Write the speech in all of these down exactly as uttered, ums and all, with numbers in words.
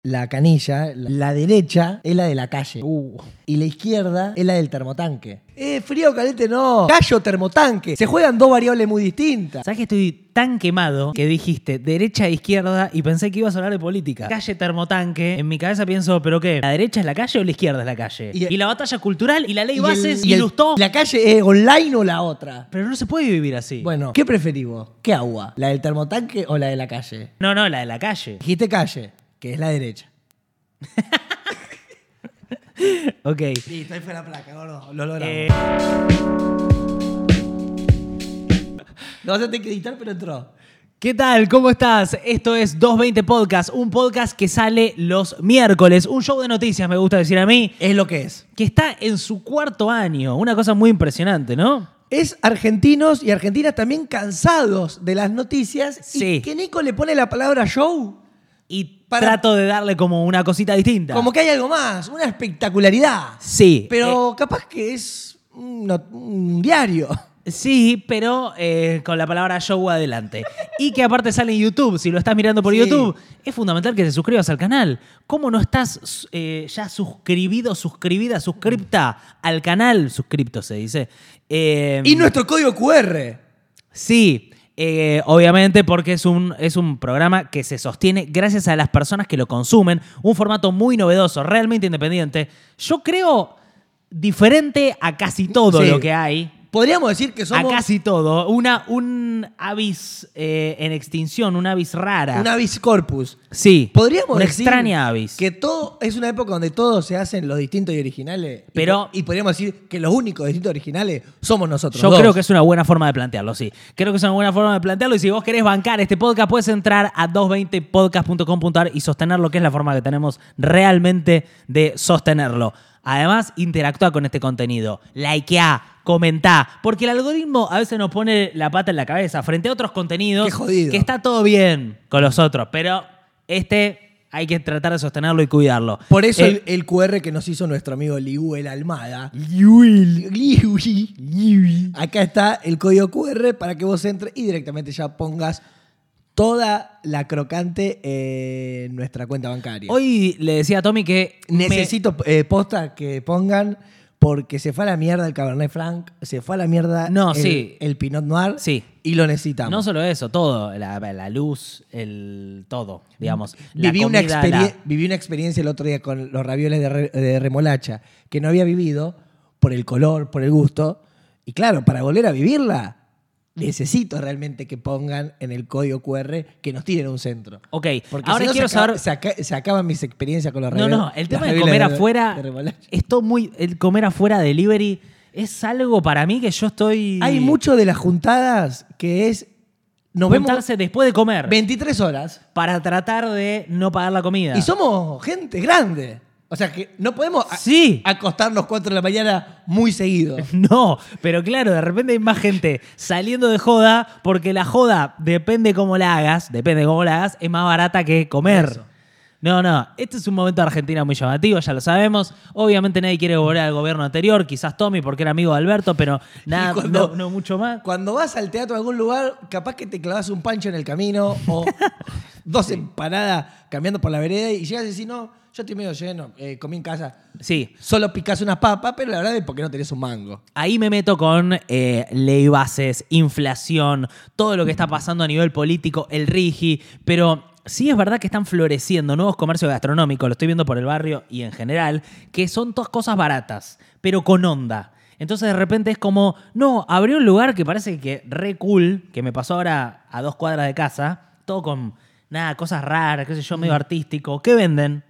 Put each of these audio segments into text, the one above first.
la canilla, la derecha es la de la calle. Uh. Y la izquierda es la del termotanque. Eh, frío o caliente no. Callo termotanque. Se juegan dos variables muy distintas. ¿Sabes que estoy tan quemado que dijiste derecha e izquierda y pensé que ibas a hablar de política? Calle termotanque. En mi cabeza pienso, ¿pero qué? ¿La derecha es la calle o la izquierda es la calle? Y, y la batalla cultural y la ley y bases el, y, y el Lustó. ¿La calle es online o la otra? Pero no se puede vivir así. Bueno, ¿qué preferís vos? ¿Qué agua? ¿La del termotanque o la de la calle? No, no, la de la calle. Dijiste calle, que es la derecha. Ok. Listo, ahí fue la placa, gordo. Lo logramos. Eh... Lo vas a tener que editar, pero entró. ¿Qué tal? ¿Cómo estás? Esto es doscientos veinte Podcast, un podcast que sale los miércoles, un show de noticias, me gusta decir a mí, Es lo que es. que está en su cuarto año. Una cosa muy impresionante, ¿no? Es argentinos y argentinas también cansados de las noticias. Sí. Y que Nico le pone la palabra show Y Para- trato de darle como una cosita distinta. como que hay algo más, una espectacularidad. Sí. Pero capaz que es un, not- un diario. eh, sí, pero eh, con la palabra show adelante. Y que aparte sale en YouTube. Si lo estás mirando por Sí. YouTube, es fundamental que te suscribas al canal. ¿Cómo no estás eh, ya suscribido, suscribida, suscripta al canal? Suscripto se dice. Eh, Y nuestro código cu erre. Sí, eh, obviamente porque es un, es un programa que se sostiene gracias a las personas que lo consumen. Un formato muy novedoso, realmente independiente. Yo creo diferente a casi todo Sí. lo que hay. Podríamos decir que somos A casi todo. Una, un avis eh, en extinción, un avis rara. un avis corpus. Sí, Podríamos una decir extraña avis. que todo es una época donde todos se hacen los distintos y originales. Y Pero- po- y, podríamos decir que los únicos distintos originales somos nosotros Yo dos. creo que es una buena forma de plantearlo, sí. Creo que es una buena forma de plantearlo. Y si vos querés bancar este podcast, puedes entrar a doscientos veinte podcast punto com punto a r y sostenerlo, que es la forma que tenemos realmente de sostenerlo. Además, interactúa con este contenido. Likeá, comentá. Porque el algoritmo a veces nos pone la pata en la cabeza frente a otros contenidos. Qué jodido. Que está todo bien con los otros. Pero este hay que tratar de sostenerlo y cuidarlo. Por eso Eh, el, el cu erre que nos hizo nuestro amigo Liuel Almada. Liuel. Liuel. Acá está el código cu erre para que vos entres y directamente ya pongas toda la crocante en nuestra cuenta bancaria. Hoy le decía a Tommy que me- Necesito eh, posta que pongan porque se fue a la mierda el Cabernet Franc, se fue a la mierda No, el, sí. el Pinot Noir Sí. y lo necesitamos. No solo eso, todo, la, la luz, el todo, digamos. La Viví una, comida, experie- la- viví una experiencia el otro día con los ravioles de, re- de remolacha que no había vivido por el color, por el gusto. Y claro, para volver a vivirla, necesito realmente que pongan en el código cu erre que nos tiren un centro. Ok, Porque ahora si no, quiero se, acaba- saber... se, aca- se acaban mis experiencias con los No, ravioles. no, el tema las de ravioles comer de- afuera, de remolacha. esto muy, el comer afuera delivery es algo para mí que yo estoy... Hay mucho de las juntadas que es... Nos vemos juntarse después de comer veintitrés horas para tratar de no pagar la comida. y somos gente grande. O sea que no podemos a- Sí. acostarnos cuatro de la mañana muy seguido. No, pero claro, de repente hay más gente saliendo de joda porque la joda, depende cómo la hagas, depende cómo la hagas, es más barata que comer. Eso. No, no, este es un momento de Argentina muy llamativo, ya lo sabemos. Obviamente nadie quiere volver al gobierno anterior, quizás Tommy porque era amigo de Alberto, pero nada, Y cuando- no, no mucho más. Cuando vas al teatro a algún lugar, capaz que te clavas un pancho en el camino o dos empanadas caminando por la vereda y llegas y decís, no, yo estoy medio lleno, eh, comí en casa. Sí, Solo picás unas papas, pero la verdad es porque no tenés un mango. ahí me meto con eh, ley bases, inflación, todo lo que está pasando a nivel político, el RIGI, pero sí es verdad que están floreciendo nuevos comercios gastronómicos, lo estoy viendo por el barrio y en general, que son todas cosas baratas, pero con onda. Entonces de repente es como, no, abrió un lugar que parece que re cool, que me pasó ahora a dos cuadras de casa, todo con, nada, cosas raras, qué sé yo, medio artístico. ¿Qué venden?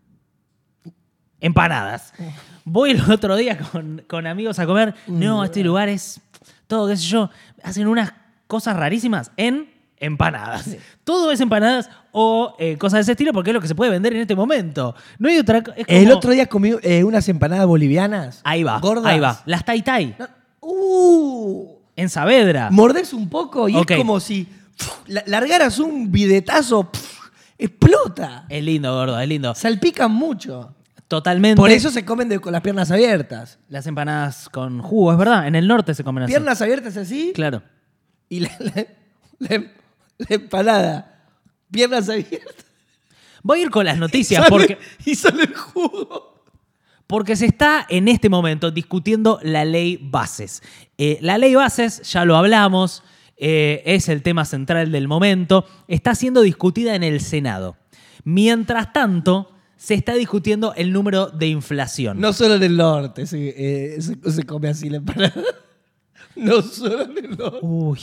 Empanadas. Voy el otro día con, con amigos a comer. No, este lugar es todo, qué sé yo. Hacen unas cosas rarísimas en empanadas. Todo es empanadas o eh, cosas de ese estilo porque es lo que se puede vender en este momento. No hay otra cosa. El otro día comí eh, unas empanadas bolivianas. Ahí va, gordas. ahí va. Las Tai Tai. No, Uh, En Saavedra. mordés un poco y Ok. es como si pf, la- largaras un bidetazo, pf, explota. Es lindo, gordo, es lindo. Salpican mucho. Totalmente. Por eso se comen de- con las piernas abiertas. Las empanadas con jugo, es verdad. En el norte se comen así. Piernas abiertas así Claro. y la, la- la- la empanada. Piernas abiertas. Voy a ir con las noticias Sale- porque, Y sale el jugo. porque se está en este momento discutiendo la ley bases. Eh, la ley bases, ya lo hablamos, eh, es el tema central del momento, está siendo discutida en el Senado. Mientras tanto, se está discutiendo el número de inflación. No solo en el norte se, eh, se, se come así la empanada. No solo en el norte. Uy.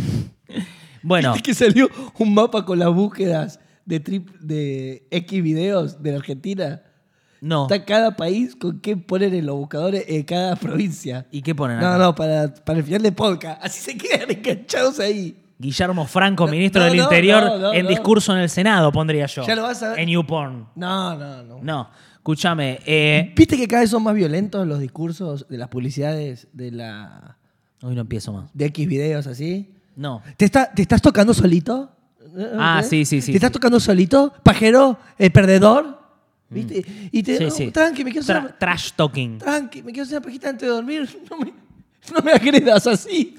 Bueno, ¿Viste que salió un mapa con las búsquedas de, trip, de X videos de la Argentina? no. Está cada país con qué poner en los buscadores en cada provincia. ¿Y qué ponen No, acá? no, para, para el final de podcast. Así se quedan enganchados ahí. Guillermo Franco, No, ministro no, del no, Interior, no, no, en no. discurso en el Senado, pondría yo. Ya lo vas a ver. En YouPorn. No, no, no. No, escúchame. Eh, ¿Viste que cada vez son más violentos los discursos de las publicidades de la hoy no empiezo más. de X videos así? No. ¿Te, está, ¿Te estás tocando solito? Ah, ¿Eh? sí, sí, sí, ¿Te estás sí. tocando solito? ¿Pajero? ¿Eh, ¿Perdedor? ¿Viste? Y te Sí, no, sí. tranqui, me quiero hacer Tra- una, trash talking. tranqui, me quiero hacer una pajita antes de dormir. No me, no me agredas así.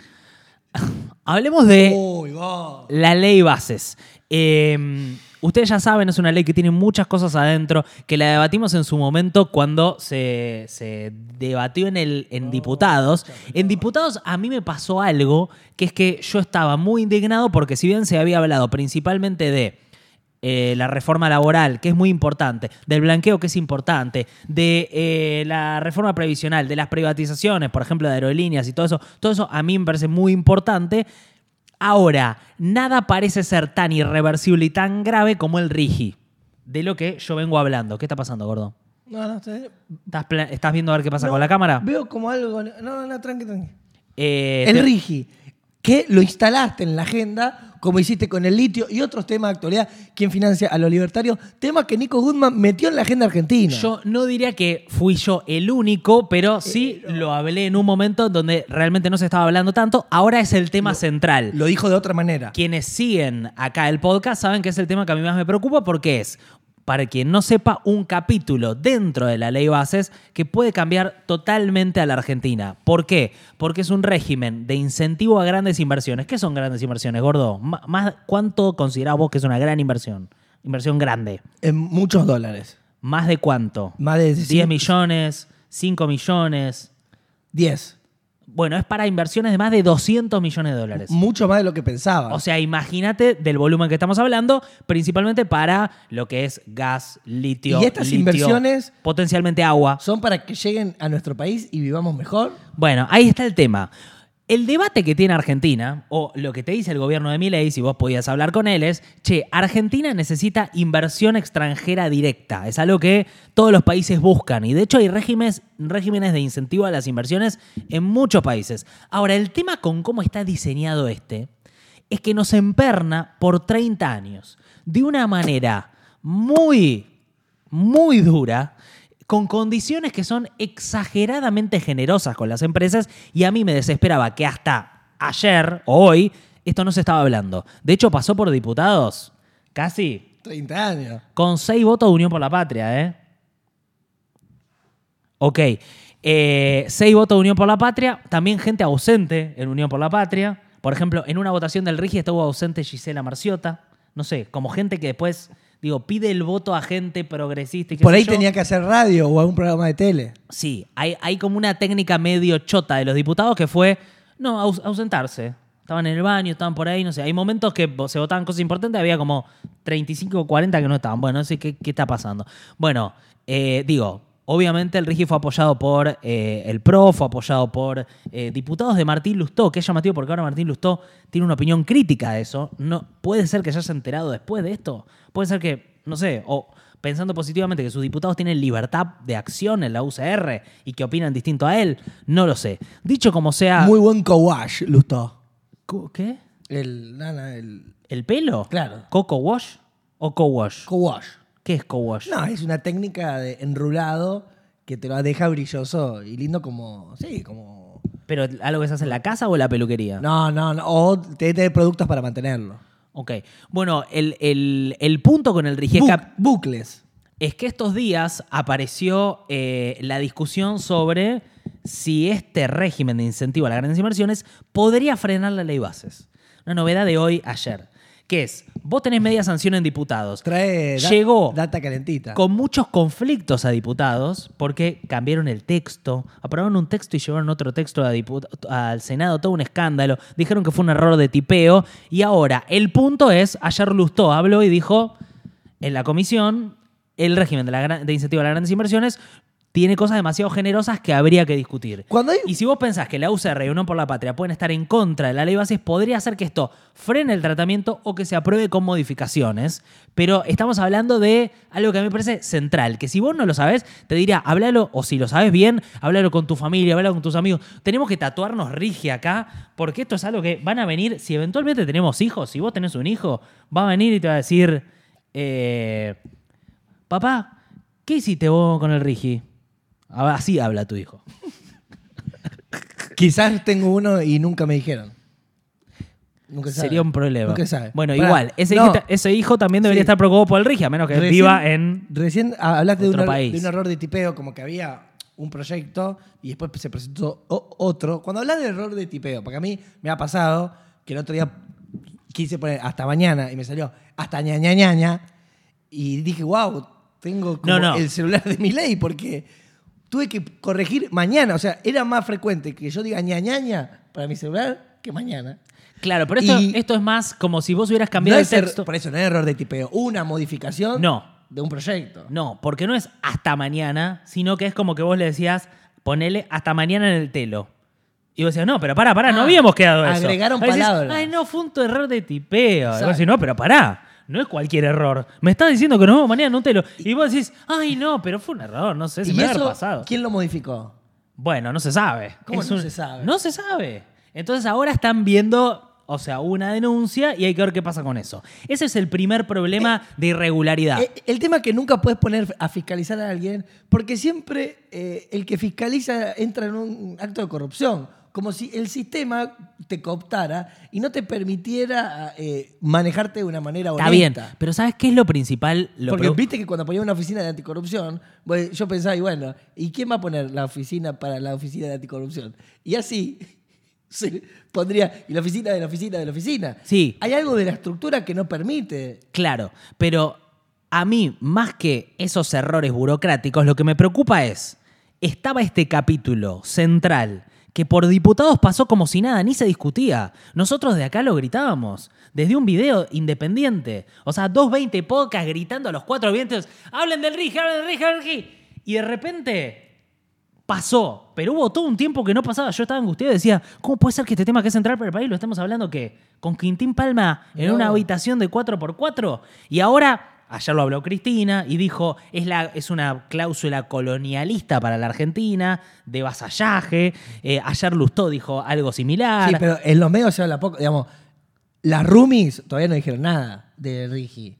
Hablemos de Uy, va. la ley bases. Eh, ustedes ya saben, es una ley que tiene muchas cosas adentro, que la debatimos en su momento cuando se, se debatió en, el, en diputados. En diputados a mí me pasó algo, que es que yo estaba muy indignado porque si bien se había hablado principalmente de eh, la reforma laboral, que es muy importante, del blanqueo, que es importante, de eh, la reforma previsional, de las privatizaciones, por ejemplo, de aerolíneas y todo eso, todo eso a mí me parece muy importante. Ahora, nada parece ser tan irreversible y tan grave como el RIGI, de lo que yo vengo hablando. ¿Qué está pasando, gordo? No, no, está bien. ¿Estás, pla- estás viendo a ver qué pasa No, con la cámara? Veo como algo. No, no, no, tranqui, tranqui. Eh, El te- RIGI, que lo instalaste en la agenda, como hiciste con el litio y otros temas de actualidad. ¿Quién financia a los libertarios? Temas que Nico Goodman metió en la agenda argentina. Yo no diría que fui yo el único, pero sí lo hablé en un momento donde realmente no se estaba hablando tanto. Ahora es el tema central. Lo dijo de otra manera. Quienes siguen acá el podcast saben que es el tema que a mí más me preocupa porque es, para quien no sepa, un capítulo dentro de la ley bases que puede cambiar totalmente a la Argentina. ¿Por qué? Porque es un régimen de incentivo a grandes inversiones. ¿Qué son grandes inversiones, gordo? M- más, ¿Cuánto considerás vos que es una gran inversión? Inversión grande. En muchos dólares. ¿Más de cuánto? Más de diez millones, cinco millones. diez. Bueno, es para inversiones de más de doscientos millones de dólares. Mucho más de lo que pensaba. O sea, imagínate del volumen que estamos hablando, principalmente para lo que es gas, litio, Y estas litio, inversiones- potencialmente agua. ¿Son para que lleguen a nuestro país y vivamos mejor? Bueno, ahí está el tema. El debate que tiene Argentina, o lo que te dice el gobierno de Milei, si vos podías hablar con él, es, che, Argentina necesita inversión extranjera directa. Es algo que todos los países buscan. Y de hecho hay regímenes, regímenes de incentivo a las inversiones en muchos países. Ahora, el tema con cómo está diseñado este es que nos emperna por treinta años. De una manera muy, muy dura, con condiciones que son exageradamente generosas con las empresas, y a mí me desesperaba que hasta ayer o hoy esto no se estaba hablando. De hecho, pasó por diputados casi treinta años. con seis votos de Unión por la Patria, ¿eh? Ok. Eh, seis votos de Unión por la Patria, también gente ausente en Unión por la Patria. Por ejemplo, en una votación del RIGI estuvo ausente Gisela Marciota. No sé, como gente que después... Digo, pide el voto a gente progresista y qué Por sé ahí yo. tenía que hacer radio o algún programa de tele. Sí, hay, hay como una técnica medio chota de los diputados que fue, no, aus- ausentarse. Estaban en el baño, estaban por ahí, no sé. Hay momentos que se votaban cosas importantes, había como treinta y cinco o cuarenta que no estaban. Bueno, no sé qué, qué está pasando. Bueno, eh, digo, obviamente el RIGI fue apoyado por eh, el P R O, fue apoyado por eh, diputados de Martín Lustó, que es llamativo porque ahora Martín Lustó tiene una opinión crítica de eso. No, puede ser que se haya enterado después de esto. Puede ser que, no sé, o pensando positivamente que sus diputados tienen libertad de acción en la U C R y que opinan distinto a él. No lo sé. Dicho como sea... Muy buen co-wash, Lustó. ¿Qué? El, nana, el ¿El pelo? Claro. ¿Coco wash o co-wash? co-wash. ¿Qué es co-wash? No, es una técnica de enrulado que te lo deja brilloso y lindo como... Sí, como... ¿Pero algo que se hace en la casa o en la peluquería? No, no, no. O te tener productos para mantenerlo. Ok. Bueno, el, el- el punto con el RIGI es que- Bu- bucles. es que estos días apareció eh, la discusión sobre si este régimen de incentivo a las grandes inversiones podría frenar la ley bases. Una novedad de hoy, ayer. que es, vos tenés media sanción en diputados. Trae da- Llegó data calentita. con muchos conflictos a diputados porque cambiaron el texto, aprobaron un texto y llevaron otro texto a diput- al Senado, todo un escándalo. Dijeron que fue un error de tipeo y ahora el punto es, ayer Lustó habló y dijo en la comisión el régimen de, la gran- de incentivo a las grandes inversiones tiene cosas demasiado generosas que habría que discutir. Cuando hay- Y si vos pensás que la U C R y Unión por la Patria pueden estar en contra de la ley bases, podría hacer que esto frene el tratamiento o que se apruebe con modificaciones. Pero estamos hablando de algo que a mí me parece central, que si vos no lo sabés, te diría, háblalo, o si lo sabés bien, háblalo con tu familia, háblalo con tus amigos. Tenemos que tatuarnos Rigi acá, porque esto es algo que van a venir, si eventualmente tenemos hijos, si vos tenés un hijo, va a venir y te va a decir, eh, papá, ¿qué hiciste vos con el Rigi? Así habla tu hijo. Quizás tengo uno y nunca me dijeron. Nunca sabe. Sería un problema. Nunca sabe. Bueno, Pará, igual, ese, no. hijo, ese hijo también debería Sí. estar preocupado por el Rigi, a menos que Recién- viva en... Recién hablaste de un, otro er- país. de un error de tipeo, como que había un proyecto y después se presentó o- otro. Cuando hablas de error de tipeo, porque a mí me ha pasado que el otro día quise poner hasta mañana y me salió hasta ñaña ñaña y dije, wow, tengo como No, no. el celular de mi ley porque tuve que corregir mañana. O sea, era más frecuente que yo diga ñaña ñaña para mi celular que mañana. Claro, pero esto, Y- esto es más como si vos hubieras No cambiado es el er- texto. por eso no es error de tipeo, una modificación No. de un proyecto. No, porque no es hasta mañana, sino que es como que vos le decías, ponele hasta mañana en el telo. Y vos decías, no, pero pará, pará, no Ah, habíamos quedado eso. agregaron Ahora decís, palabras. ay, no, fue un error de tipeo. Y vos Exacto. decís, no, pero pará, no es cualquier error. Me estás diciendo que nos vemos mañana en un telo. Y vos decís, ay, no, pero fue un error, no sé, se ¿Y me había eso pasado. quién lo modificó? Bueno, no se sabe. ¿Cómo Es no se sabe? No se sabe. Entonces ahora están viendo, o sea, una denuncia y hay que ver qué pasa con eso. Ese es el primer problema de irregularidad. Eh, El tema es que nunca puedes poner a fiscalizar a alguien porque siempre eh, el que fiscaliza entra en un acto de corrupción. Como si el sistema te cooptara y no te permitiera eh, manejarte de una manera honesta. Está bien, pero ¿sabes qué es lo principal? Lo Porque pro- viste que cuando ponía una oficina de anticorrupción, bueno, yo pensaba, y bueno, ¿y quién va a poner la oficina para la oficina de anticorrupción? Y así se pondría, y la oficina de la oficina de la oficina. Sí. Hay algo de la estructura que no permite. Claro, pero a mí, más que esos errores burocráticos, lo que me preocupa es, estaba este capítulo central que por diputados pasó como si nada, ni se discutía. Nosotros de acá lo gritábamos, desde un video independiente. O sea, doscientos veinte podcasts gritando a los cuatro vientos, hablen del Rigi, hablen del Rigi, hablen del Rigi. Y de repente pasó, pero hubo todo un tiempo que no pasaba. Yo estaba angustiado y decía, ¿cómo puede ser que este tema que es central para el país lo estemos hablando qué? ¿Con Quintín Palma en No. una habitación de cuatro por cuatro? Y ahora... Ayer lo habló Cristina y dijo, es, la, es una cláusula colonialista para la Argentina, de vasallaje. Eh, ayer Lustó dijo algo similar. Sí, pero en los medios se habla poco. Digamos, las roomies todavía no dijeron nada de Rigi.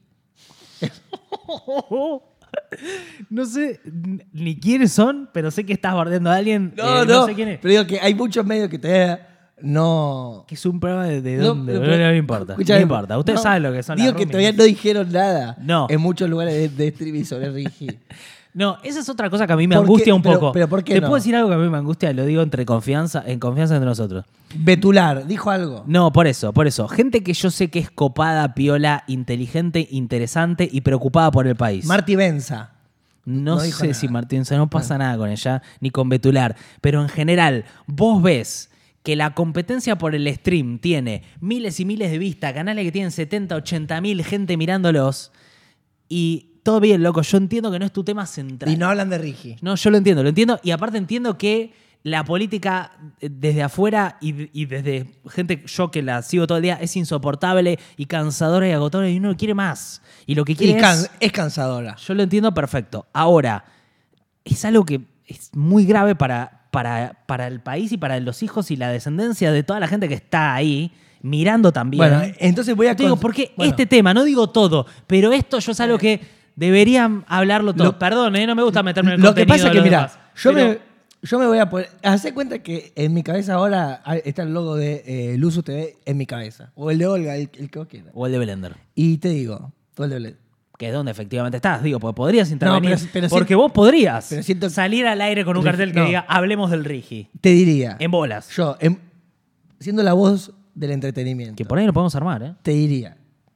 No sé ni quiénes son, pero sé que estás bordeando a alguien. No, eh, no, sé quién es. pero digo que hay muchos medios que todavía no... Que es un programa de, de No, dónde. No, pero- no me importa. escuchame, no importa. Ustedes no, saben lo que son Digo las que roomies. todavía no dijeron nada No. en muchos lugares de, de streaming sobre Rigi. No, esa es otra cosa que a mí me ¿Por qué? angustia un Pero- poco. pero ¿por qué ¿Te no? puedo decir algo que a mí me angustia? Lo digo entre confianza, en confianza entre nosotros. Betular, dijo algo. No, por eso, por eso. Gente que yo sé que es copada, piola, inteligente, interesante y preocupada por el país. Marti Benza. No, No dijo sé nada. si Martín, no pasa nada con ella, ni con Betular. Pero en general, vos ves que la competencia por el stream tiene miles y miles de vistas, canales que tienen setenta, ochenta mil gente mirándolos. Y todo bien, loco, yo entiendo que no es tu tema central. Y no hablan de Rigi. No, yo lo entiendo, lo entiendo. Y aparte entiendo que la política eh, desde afuera y, y desde gente, yo que la sigo todo el día, es insoportable y cansadora y agotadora y uno quiere más. Y lo que Y quiere can- es... es cansadora. Yo lo entiendo perfecto. Ahora, es algo que es muy grave para, para, para el país y para los hijos y la descendencia de toda la gente que está ahí mirando también. Bueno, entonces voy a... Te digo, cons- porque bueno, este tema, no digo todo, pero esto yo es algo que deberían hablarlo todo. Lo- Perdón, eh, no me gusta meterme en el Lo que contenido pasa de es que, los mira, demás, yo, pero- me, yo me voy a poner... Hacé cuenta que en mi cabeza ahora está el logo de eh, Luzu T V en mi cabeza. O el de Olga, el, el que vos quieras. O el de Blender, Y te digo, o el de Olga. que es donde efectivamente estás. Digo, porque podrías intervenir. pero- pero porque siento- vos podrías pero siento- salir al aire con un cartel que No. diga, hablemos del Rigi. Te diría, En bolas. yo, em- siendo la voz del entretenimiento, Que por ahí lo podemos armar, ¿eh? te diría,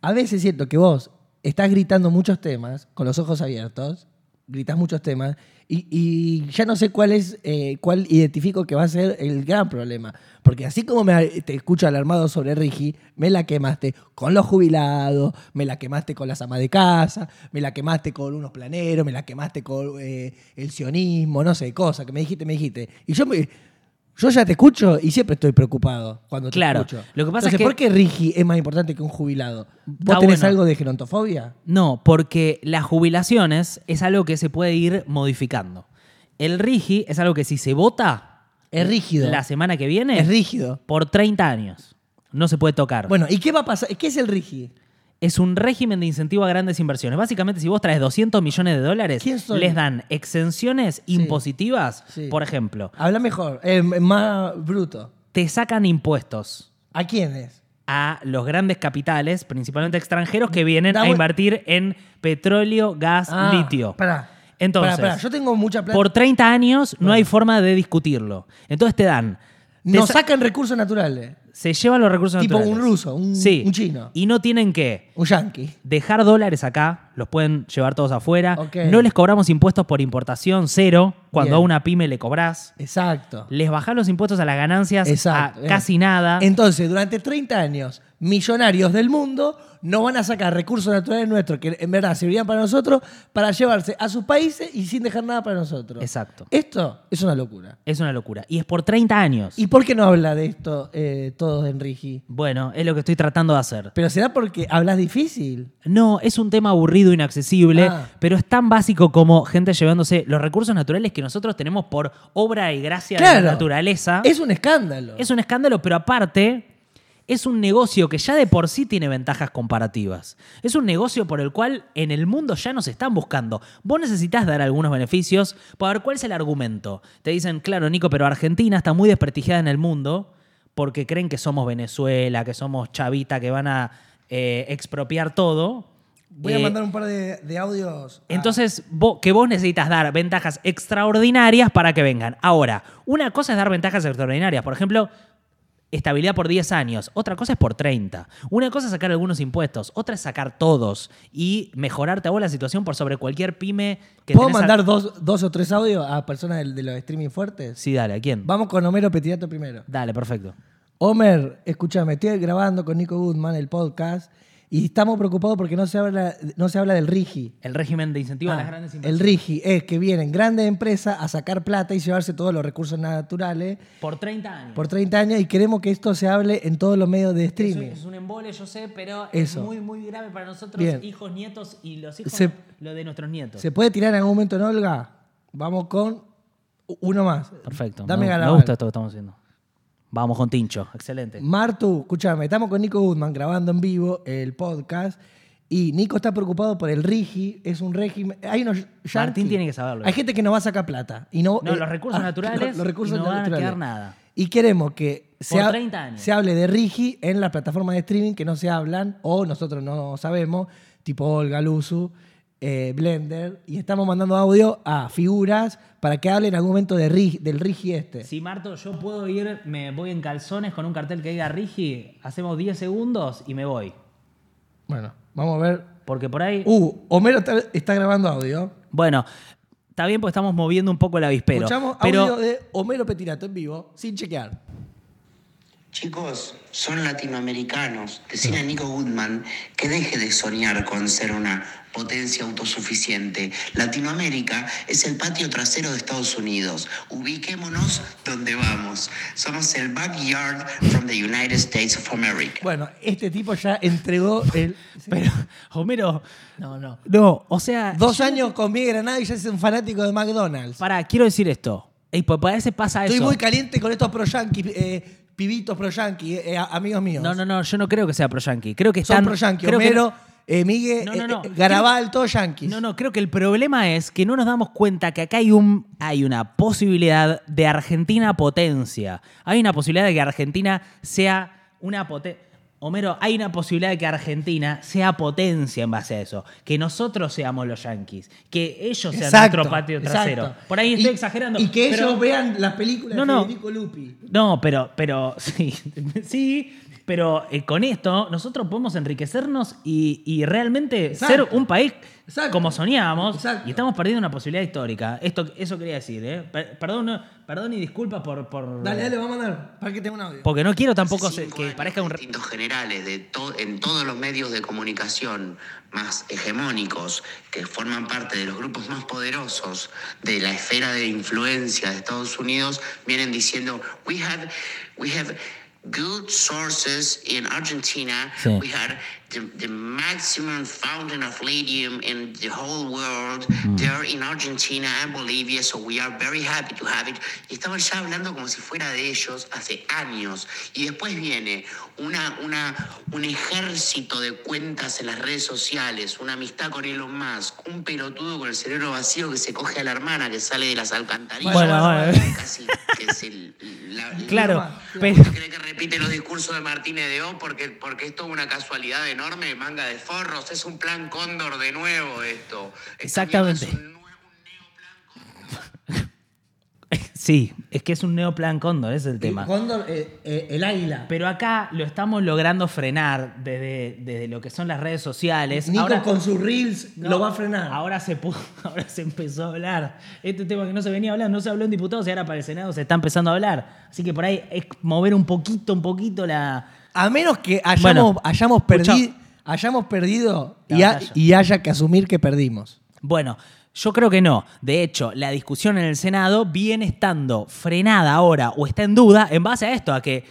a veces siento que vos estás gritando muchos temas, con los ojos abiertos, gritas muchos temas, y, y ya no sé cuál es, eh, cuál identifico que va a ser el gran problema. Porque así como me, te escucho alarmado sobre Rigi, me la quemaste con los jubilados, me la quemaste con las amas de casa, me la quemaste con unos planeros, me la quemaste con eh, el sionismo, no sé, cosas que me dijiste, me dijiste. Y yo me... Yo ya te escucho y siempre estoy preocupado cuando te Claro, escucho. lo que pasa Entonces, es que- ¿por qué Rigi es más importante que un jubilado? ¿Vos Está tenés bueno. algo de gerontofobia? No, porque las jubilaciones es algo que se puede ir modificando. El RIGI es algo que si se vota Es rígido. la semana que viene, Es rígido. por treinta años. No se puede tocar. Bueno, ¿y qué va a pasar? ¿Qué es el Rigi? Es un régimen de incentivo a grandes inversiones. Básicamente, si vos traes doscientos millones de dólares, ¿Quién soy? les dan exenciones impositivas. Sí. Por ejemplo, Habla mejor, eh, más bruto. te sacan impuestos ¿A quiénes? a los grandes capitales, principalmente extranjeros, que vienen Da a bu- invertir en petróleo, gas, Ah, litio. Pará. Entonces, Pará, pará, yo tengo mucha plata. por treinta años no hay forma de discutirlo. Entonces te dan... te Nos sa- sacan recursos naturales. se llevan los recursos Tipo naturales. un ruso, un- Sí. un chino. Y no tienen que Un yanqui. dejar dólares acá, los pueden llevar todos afuera. Ok. No les cobramos impuestos por importación, cero. Cuando Bien. a una pyme le cobrás. Exacto. Les bajás los impuestos a las ganancias Exacto. a casi nada. Entonces, durante treinta años, millonarios del mundo no van a sacar recursos naturales nuestros que en verdad servirían para nosotros para llevarse a sus países y sin dejar nada para nosotros. Exacto. Esto es una locura. Es una locura. Y es por treinta años. ¿Y por qué no habla de esto eh, todos en Rigi? Bueno, es lo que estoy tratando de hacer. ¿Pero será porque hablas difícil? No, es un tema aburrido, inaccesible, Ah. pero es tan básico como gente llevándose los recursos naturales que nosotros tenemos por obra y gracia de Claro. la naturaleza. Es un escándalo. Es un escándalo, pero aparte es un negocio que ya de por sí tiene ventajas comparativas. Es un negocio por el cual en el mundo ya nos están buscando. Vos necesitas dar algunos beneficios para ver cuál es el argumento. Te dicen, claro, Nico, pero Argentina está muy desprestigiada en el mundo porque creen que somos Venezuela, que somos chavita, que van a eh, expropiar todo. Voy a Eh, mandar un par de, de audios. a- entonces, vos- que vos necesitas dar ventajas extraordinarias para que vengan. Ahora, una cosa es dar ventajas extraordinarias. Por ejemplo, estabilidad por diez años. Otra cosa es por treinta. Una cosa es sacar algunos impuestos. Otra es sacar todos y mejorarte a vos la situación por sobre cualquier pyme que ¿Puedo tenés a- mandar dos, dos o tres audios a personas de, de los streaming fuertes? Sí, dale, ¿a quién? Vamos con Homero Petirato primero. Dale, perfecto. Homer, escúchame, estoy grabando con Nico Goodman el podcast y estamos preocupados porque no se habla, no se habla del Rigi. El régimen de incentivo a las Ah, grandes el inversiones. Rigi es que vienen grandes empresas a sacar plata y llevarse todos los recursos naturales Por treinta años. por treinta años y queremos que esto se hable en todos los medios de Eso streaming. es un embole, yo sé, pero Eso. es muy, muy grave para nosotros, Bien. hijos, nietos y los hijos, Se- lo de nuestros nietos. ¿Se puede tirar en algún momento en Olga? Vamos con uno más. Perfecto. Dame me, me Garabal. gusta esto que estamos haciendo. Vamos con Tincho. Excelente. Martu, escúchame, estamos con Nico Goodman grabando en vivo el podcast y Nico está preocupado por el Rigi, es un régimen... Hay unos yanquis- Martín tiene que saberlo. Hay gente que no va a sacar plata. Y no, No, eh, los recursos ah, naturales los recursos y no van a naturales. quedar nada. Y queremos que se, Por ha- treinta años. se hable de Rigi en las plataformas de streaming que no se hablan o nosotros no sabemos, tipo Olga, Luzu, eh, Blender, y estamos mandando audio a figuras para que hablen en algún momento de Rigi- del Rigi este. Si Marto, yo puedo ir, me voy en calzones con un cartel que diga Rigi, hacemos diez segundos y me voy. Bueno, vamos a ver. Porque por ahí... Uh, Homero está, está grabando audio. Bueno, está bien porque estamos moviendo un poco el avispero. Escuchamos pero audio de Homero Petirato en vivo, sin chequear. Chicos, son latinoamericanos. Decirle a Nico Goodman que deje de soñar con ser una potencia autosuficiente. Latinoamérica es el patio trasero de Estados Unidos. Ubiquémonos donde vamos. Somos el backyard from the United States of America. Bueno, este tipo ya entregó el... Pero, Homero, No, no. no, o sea... Dos yo- años con Miguel Granado y ya es un fanático de McDonald's. Pará, quiero decir esto. Ey, pues a veces pasa Estoy eso. muy caliente con estos pro-yanquis, eh, pibitos pro-yanquis, eh, amigos míos. No, no, no, yo no creo que sea pro-yankee. Creo que Son están... pro-yanquis. creo que- Homero, eh, Miguel, No, no, no. eh, Garabal, todos yanquis. No, no, creo que el problema es que no nos damos cuenta que acá hay, un, hay una posibilidad de Argentina potencia. Hay una posibilidad de que Argentina sea una potencia. Homero, hay una posibilidad de que Argentina sea potencia en base a eso. Que nosotros seamos los yanquis. Que ellos sean Exacto, nuestro patio trasero. exacto. Por ahí estoy Y- exagerando. Y que pero- ellos vean las películas No, de no. Federico Lupi. No, pero, pero sí, sí, Pero eh, con esto nosotros podemos enriquecernos y, y realmente Exacto. ser un país Exacto. como soñábamos. Exacto. Y estamos perdiendo una posibilidad histórica. Esto, eso quería decir, ¿eh? Per- Perdón, no- perdón y disculpas por, por... Dale, dale, vamos a mandar. Para que tenga un audio. Porque no quiero tampoco Hace se- cinco que años, parezca un... re- distintos generales de to- en todos los medios de comunicación más hegemónicos que forman parte de los grupos más poderosos de la esfera de influencia de Estados Unidos vienen diciendo we have we have good sources in Argentina. Sí. We had the, the maximum fountain of lithium in the whole world there in Argentina and Bolivia, so we are very happy to have it. Y estaban ya hablando como si fuera de ellos hace años. Y después viene una, una, un ejército de cuentas en las redes sociales, una amistad con Elon Musk, un pelotudo con el cerebro vacío que se coge a la hermana que sale de las alcantarillas. Bueno, bueno. Casi que es el, la, Claro, más, pero... ¿Cree que repite los discursos de Martínez de O? Porque, porque es toda una casualidad enorme, manga de forros, es un plan cóndor de nuevo esto. Esta Exactamente. mierda es un nuevo- un neoplan. Sí, es que es un neoplan cóndor, ese es el tema. Cóndor, eh, eh, el águila. Pero acá lo estamos logrando frenar desde, desde lo que son las redes sociales. Nico Ahora- con sus reels No, lo va a frenar. Ahora se, pudo- ahora se empezó a hablar. Este tema que no se venía hablando, no se habló en diputados y ahora para el Senado se está empezando a hablar. Así que por ahí es mover un poquito, un poquito la... A menos que hayamos, Bueno, hayamos, escucha. perdi- hayamos perdido La y, ha- batalla. y haya que asumir que perdimos. Bueno, yo creo que no. De hecho, la discusión en el Senado viene estando frenada ahora o está en duda en base a esto, a que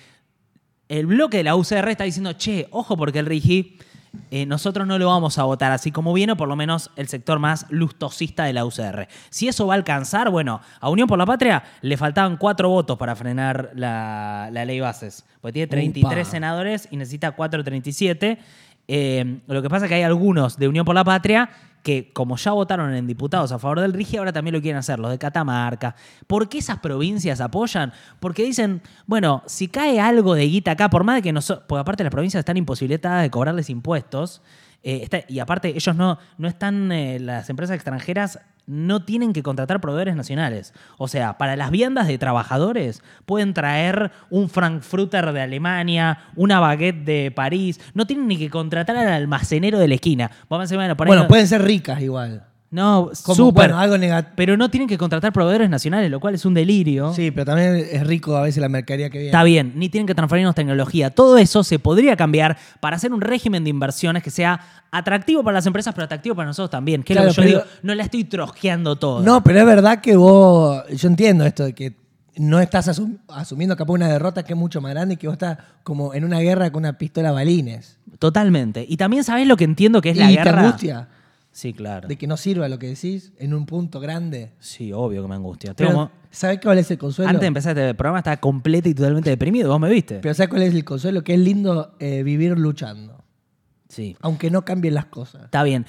el bloque de la U C R está diciendo, che, ojo porque el RIGI, eh, nosotros no lo vamos a votar así como viene, o por lo menos el sector más lustosista de la U C R. Si eso va a alcanzar, bueno, a Unión por la Patria le faltaban cuatro votos para frenar la, la ley Bases. Porque tiene treinta y tres Upa. senadores y necesita cuatro treinta y siete. Eh, lo que pasa es que hay algunos de Unión por la Patria que, como ya votaron en diputados a favor del RIGI, ahora también lo quieren hacer, los de Catamarca. ¿Por qué esas provincias apoyan? Porque dicen, bueno, si cae algo de guita acá, por más de que nosotros, porque aparte las provincias están imposibilitadas de cobrarles impuestos, eh, está- y aparte ellos no, no están, eh, las empresas extranjeras no tienen que contratar proveedores nacionales. O sea, para las viandas de trabajadores pueden traer un Frankfurter de Alemania, una baguette de París. No tienen ni que contratar al almacenero de la esquina. Vamos a decir, bueno, por ahí Bueno, no, pueden ser ricas igual. no, Como, súper. bueno, algo negativo. Pero no tienen que contratar proveedores nacionales, lo cual es un delirio. Sí, pero también es rico a veces la mercadería que viene. Está bien, ni tienen que transferirnos tecnología. Todo eso se podría cambiar para hacer un régimen de inversiones que sea atractivo para las empresas, pero atractivo para nosotros también. Que es Claro, lo que yo pero- digo, no la estoy trojeando todo. No, pero es verdad que vos. Yo entiendo esto de que no estás asum- asumiendo capaz una derrota que es mucho más grande y que vos estás como en una guerra con una pistola a balines. Totalmente. Y también sabés lo que entiendo que es y la te guerra. angustia Sí, claro. de que no sirva lo que decís en un punto grande. Sí, obvio que me angustia. Tengo Pero, mo- ¿sabés cuál es el consuelo? Antes de empezar este programa estaba completo y totalmente deprimido. ¿Vos me viste? Pero ¿sabés cuál es el consuelo? Que es lindo eh, vivir luchando. Sí. Aunque no cambien las cosas. Está bien.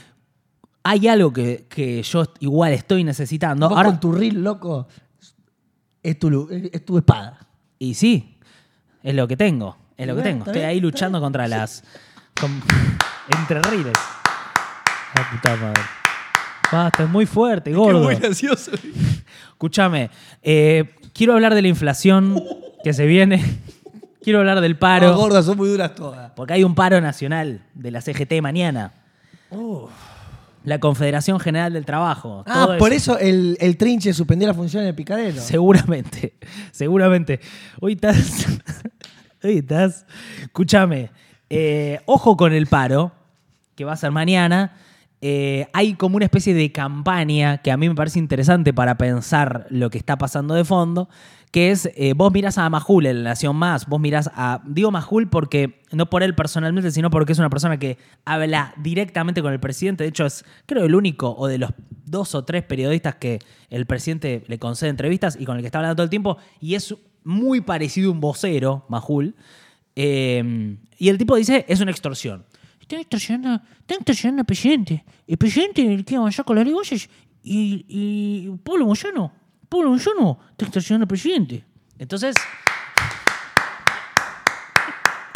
Hay algo que, que yo igual estoy necesitando. Vos Ahora, con tu reel, loco, es tu, lu- es es tu espada. Y sí, es lo que tengo. Es lo que Bueno, tengo. está Estoy bien, ahí está luchando contra las. con- entre riles. La puta madre. Basta, es muy fuerte, gordo. gracioso. Escúchame, eh, quiero hablar de la inflación que se viene. Quiero hablar del paro. No, gordas, son muy duras todas. Porque hay un paro nacional de la C G T mañana. La Confederación General del Trabajo. Ah, todo por eso el, el trinche suspendió la función en el picadero. Seguramente, seguramente. Hoy estás. Hoy estás. Escúchame. eh, ojo con el paro, que va a ser mañana. Eh, hay como una especie de campaña que a mí me parece interesante para pensar lo que está pasando de fondo, que es, eh, vos mirás a Majul en La Nación Más, vos mirás a... Digo Majul porque, no por él personalmente, sino porque es una persona que habla directamente con el presidente. De hecho, es creo el único o de los dos o tres periodistas que el presidente le concede entrevistas y con el que está hablando todo el tiempo, y es muy parecido a un vocero, Majul. Eh, y el tipo dice, es una extorsión. Están extorsionando, están extorsionando al presidente. El presidente queda allá con las negocios y, y Pablo Moyano, Pablo Moyano está extorsionando al presidente. Entonces,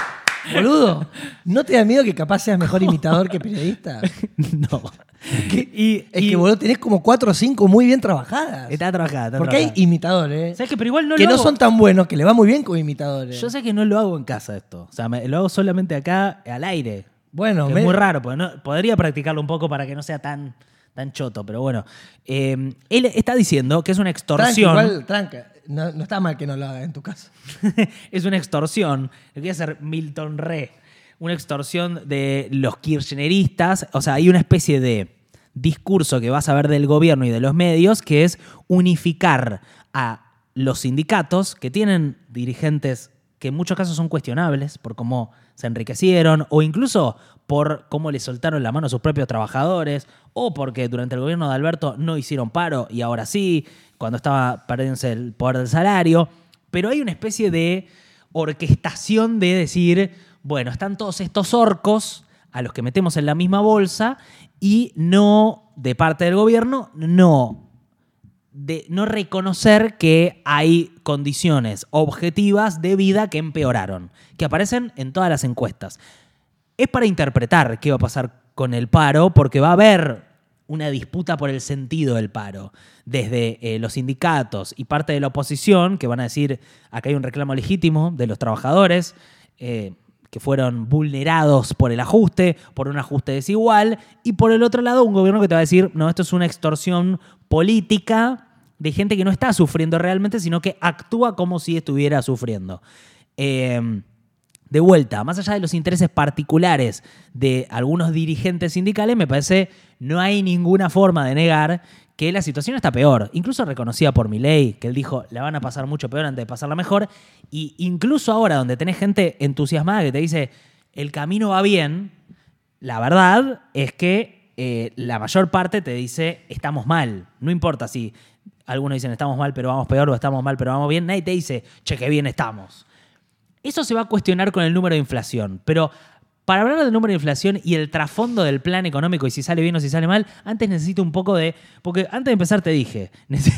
Boludo, ¿no te da miedo que capaz seas mejor imitador que periodista? No. Que- Y- es y- que, boludo, tenés como cuatro o cinco muy bien trabajadas. Está trabajada, está Porque hay trabajada. imitadores ¿Sabes qué? Pero igual no que lo no hago. son tan buenos, que le va muy bien como imitadores. Yo sé que no lo hago en casa esto. O sea, me- lo hago solamente acá al aire. Bueno, Que me- es muy raro, porque no- podría practicarlo un poco para que no sea tan, tan choto, pero bueno. Eh, él está diciendo que es una tranca, extorsión. igual, tranca. No, no está mal que no lo haga en tu casa. Es una extorsión. Lo que hacer Milton Re. Una extorsión de los kirchneristas. O sea, hay una especie de discurso que vas a ver del gobierno y de los medios que es unificar a los sindicatos que tienen dirigentes que en muchos casos son cuestionables por cómo se enriquecieron o incluso por cómo le soltaron la mano a sus propios trabajadores o porque durante el gobierno de Alberto no hicieron paro y ahora sí, cuando estaba perdiéndose el poder del salario. Pero hay una especie de orquestación de decir, bueno, están todos estos orcos a los que metemos en la misma bolsa y no, de parte del gobierno, no de no reconocer que hay condiciones objetivas de vida que empeoraron, que aparecen en todas las encuestas. Es para interpretar qué va a pasar con el paro, porque va a haber una disputa por el sentido del paro, desde eh, los sindicatos y parte de la oposición, que van a decir, acá hay un reclamo legítimo de los trabajadores, eh, que fueron vulnerados por el ajuste, por un ajuste desigual, y por el otro lado un gobierno que te va a decir, no, esto es una extorsión política de gente que no está sufriendo realmente, sino que actúa como si estuviera sufriendo. Eh, de vuelta, más allá de los intereses particulares de algunos dirigentes sindicales, me parece no hay ninguna forma de negar que la situación está peor. Incluso reconocida por Milei, que él dijo, la van a pasar mucho peor antes de pasarla mejor. Y incluso ahora, donde tenés gente entusiasmada que te dice, el camino va bien, la verdad es que eh, la mayor parte te dice, estamos mal. No importa si algunos dicen, estamos mal, pero vamos peor, o estamos mal, pero vamos bien. Nadie te dice, che, qué bien estamos. Eso se va a cuestionar con el número de inflación, pero para hablar del número de inflación y el trasfondo del plan económico y si sale bien o si sale mal, antes necesito un poco de... Porque antes de empezar te dije...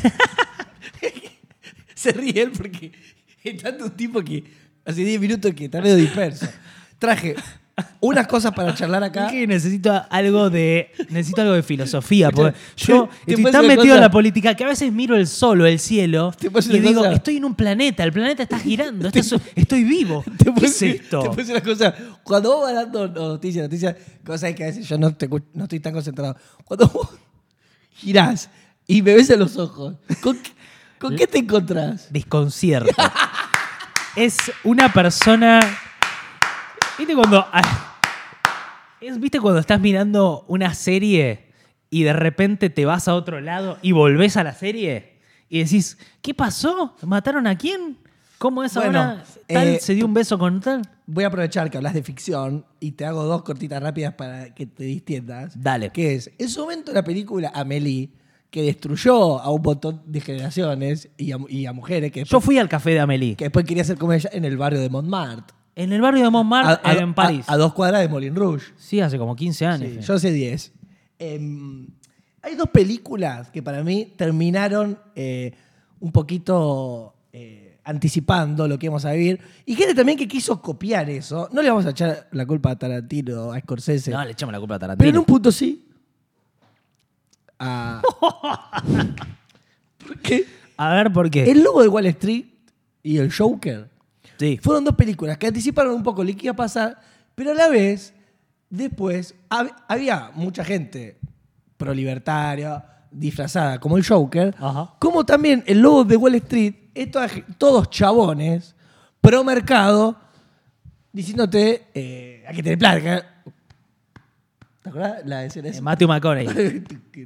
Se ríe él porque es tanto un tipo que hace diez minutos que está medio disperso. Traje unas cosas para charlar acá. Es que necesito algo de necesito algo de filosofía, porque yo ¿Te estoy puedo tan decir una metido en cosa? la política que a veces miro el sol o el cielo ¿Te puedo decir y una digo, cosa? estoy en un planeta, el planeta está girando, esto es- estoy vivo. Te ¿Qué puedo es decir- esto? Te puedo decir una cosa. Cuando vos vas dando noticias, noticias, cosas que a veces yo no, te escu- no estoy tan concentrado. Cuando vos girás y me ves a los ojos, ¿con, qué- con qué te encontrás? Desconcierto. Es una persona... ¿Viste cuando... es, ¿Viste cuando estás mirando una serie y de repente te vas a otro lado y volvés a la serie y decís, ¿qué pasó? ¿Mataron a quién? ¿Cómo es Bueno, ahora? ¿Tal eh, se dio un beso con tal? Voy a aprovechar que hablas de ficción y te hago dos cortitas rápidas para que te distiendas. Dale. Que es, en su momento la película Amélie, que destruyó a un montón de generaciones y a, y a mujeres que Yo después, fui al café de Amélie. que después quería ser como ella en el barrio de Montmartre. En el barrio de Montmartre, A- a- en París. A, a dos cuadras de Moulin Rouge. Sí, hace como quince años. Sí, fui. yo sé diez. Em, hay dos películas que para mí terminaron eh, un poquito eh, anticipando lo que íbamos a vivir. Y gente también que quiso copiar eso. No le vamos a echar la culpa a Tarantino, a Scorsese. No, le echamos la culpa a Tarantino. pero en un punto sí. A- Porque A ver, ¿por qué? el lobo de Wall Street y el Joker Sí. fueron dos películas que anticiparon un poco lo que iba a pasar, pero a la vez, después, hab- había mucha gente prolibertaria, disfrazada como el Joker, Ajá. como también el lobo de Wall Street, es toda ge- todos chabones, pro mercado, diciéndote, eh, hay que tener plata. ¿Te acuerdas la escena Eh, esa? Matthew McConaughey.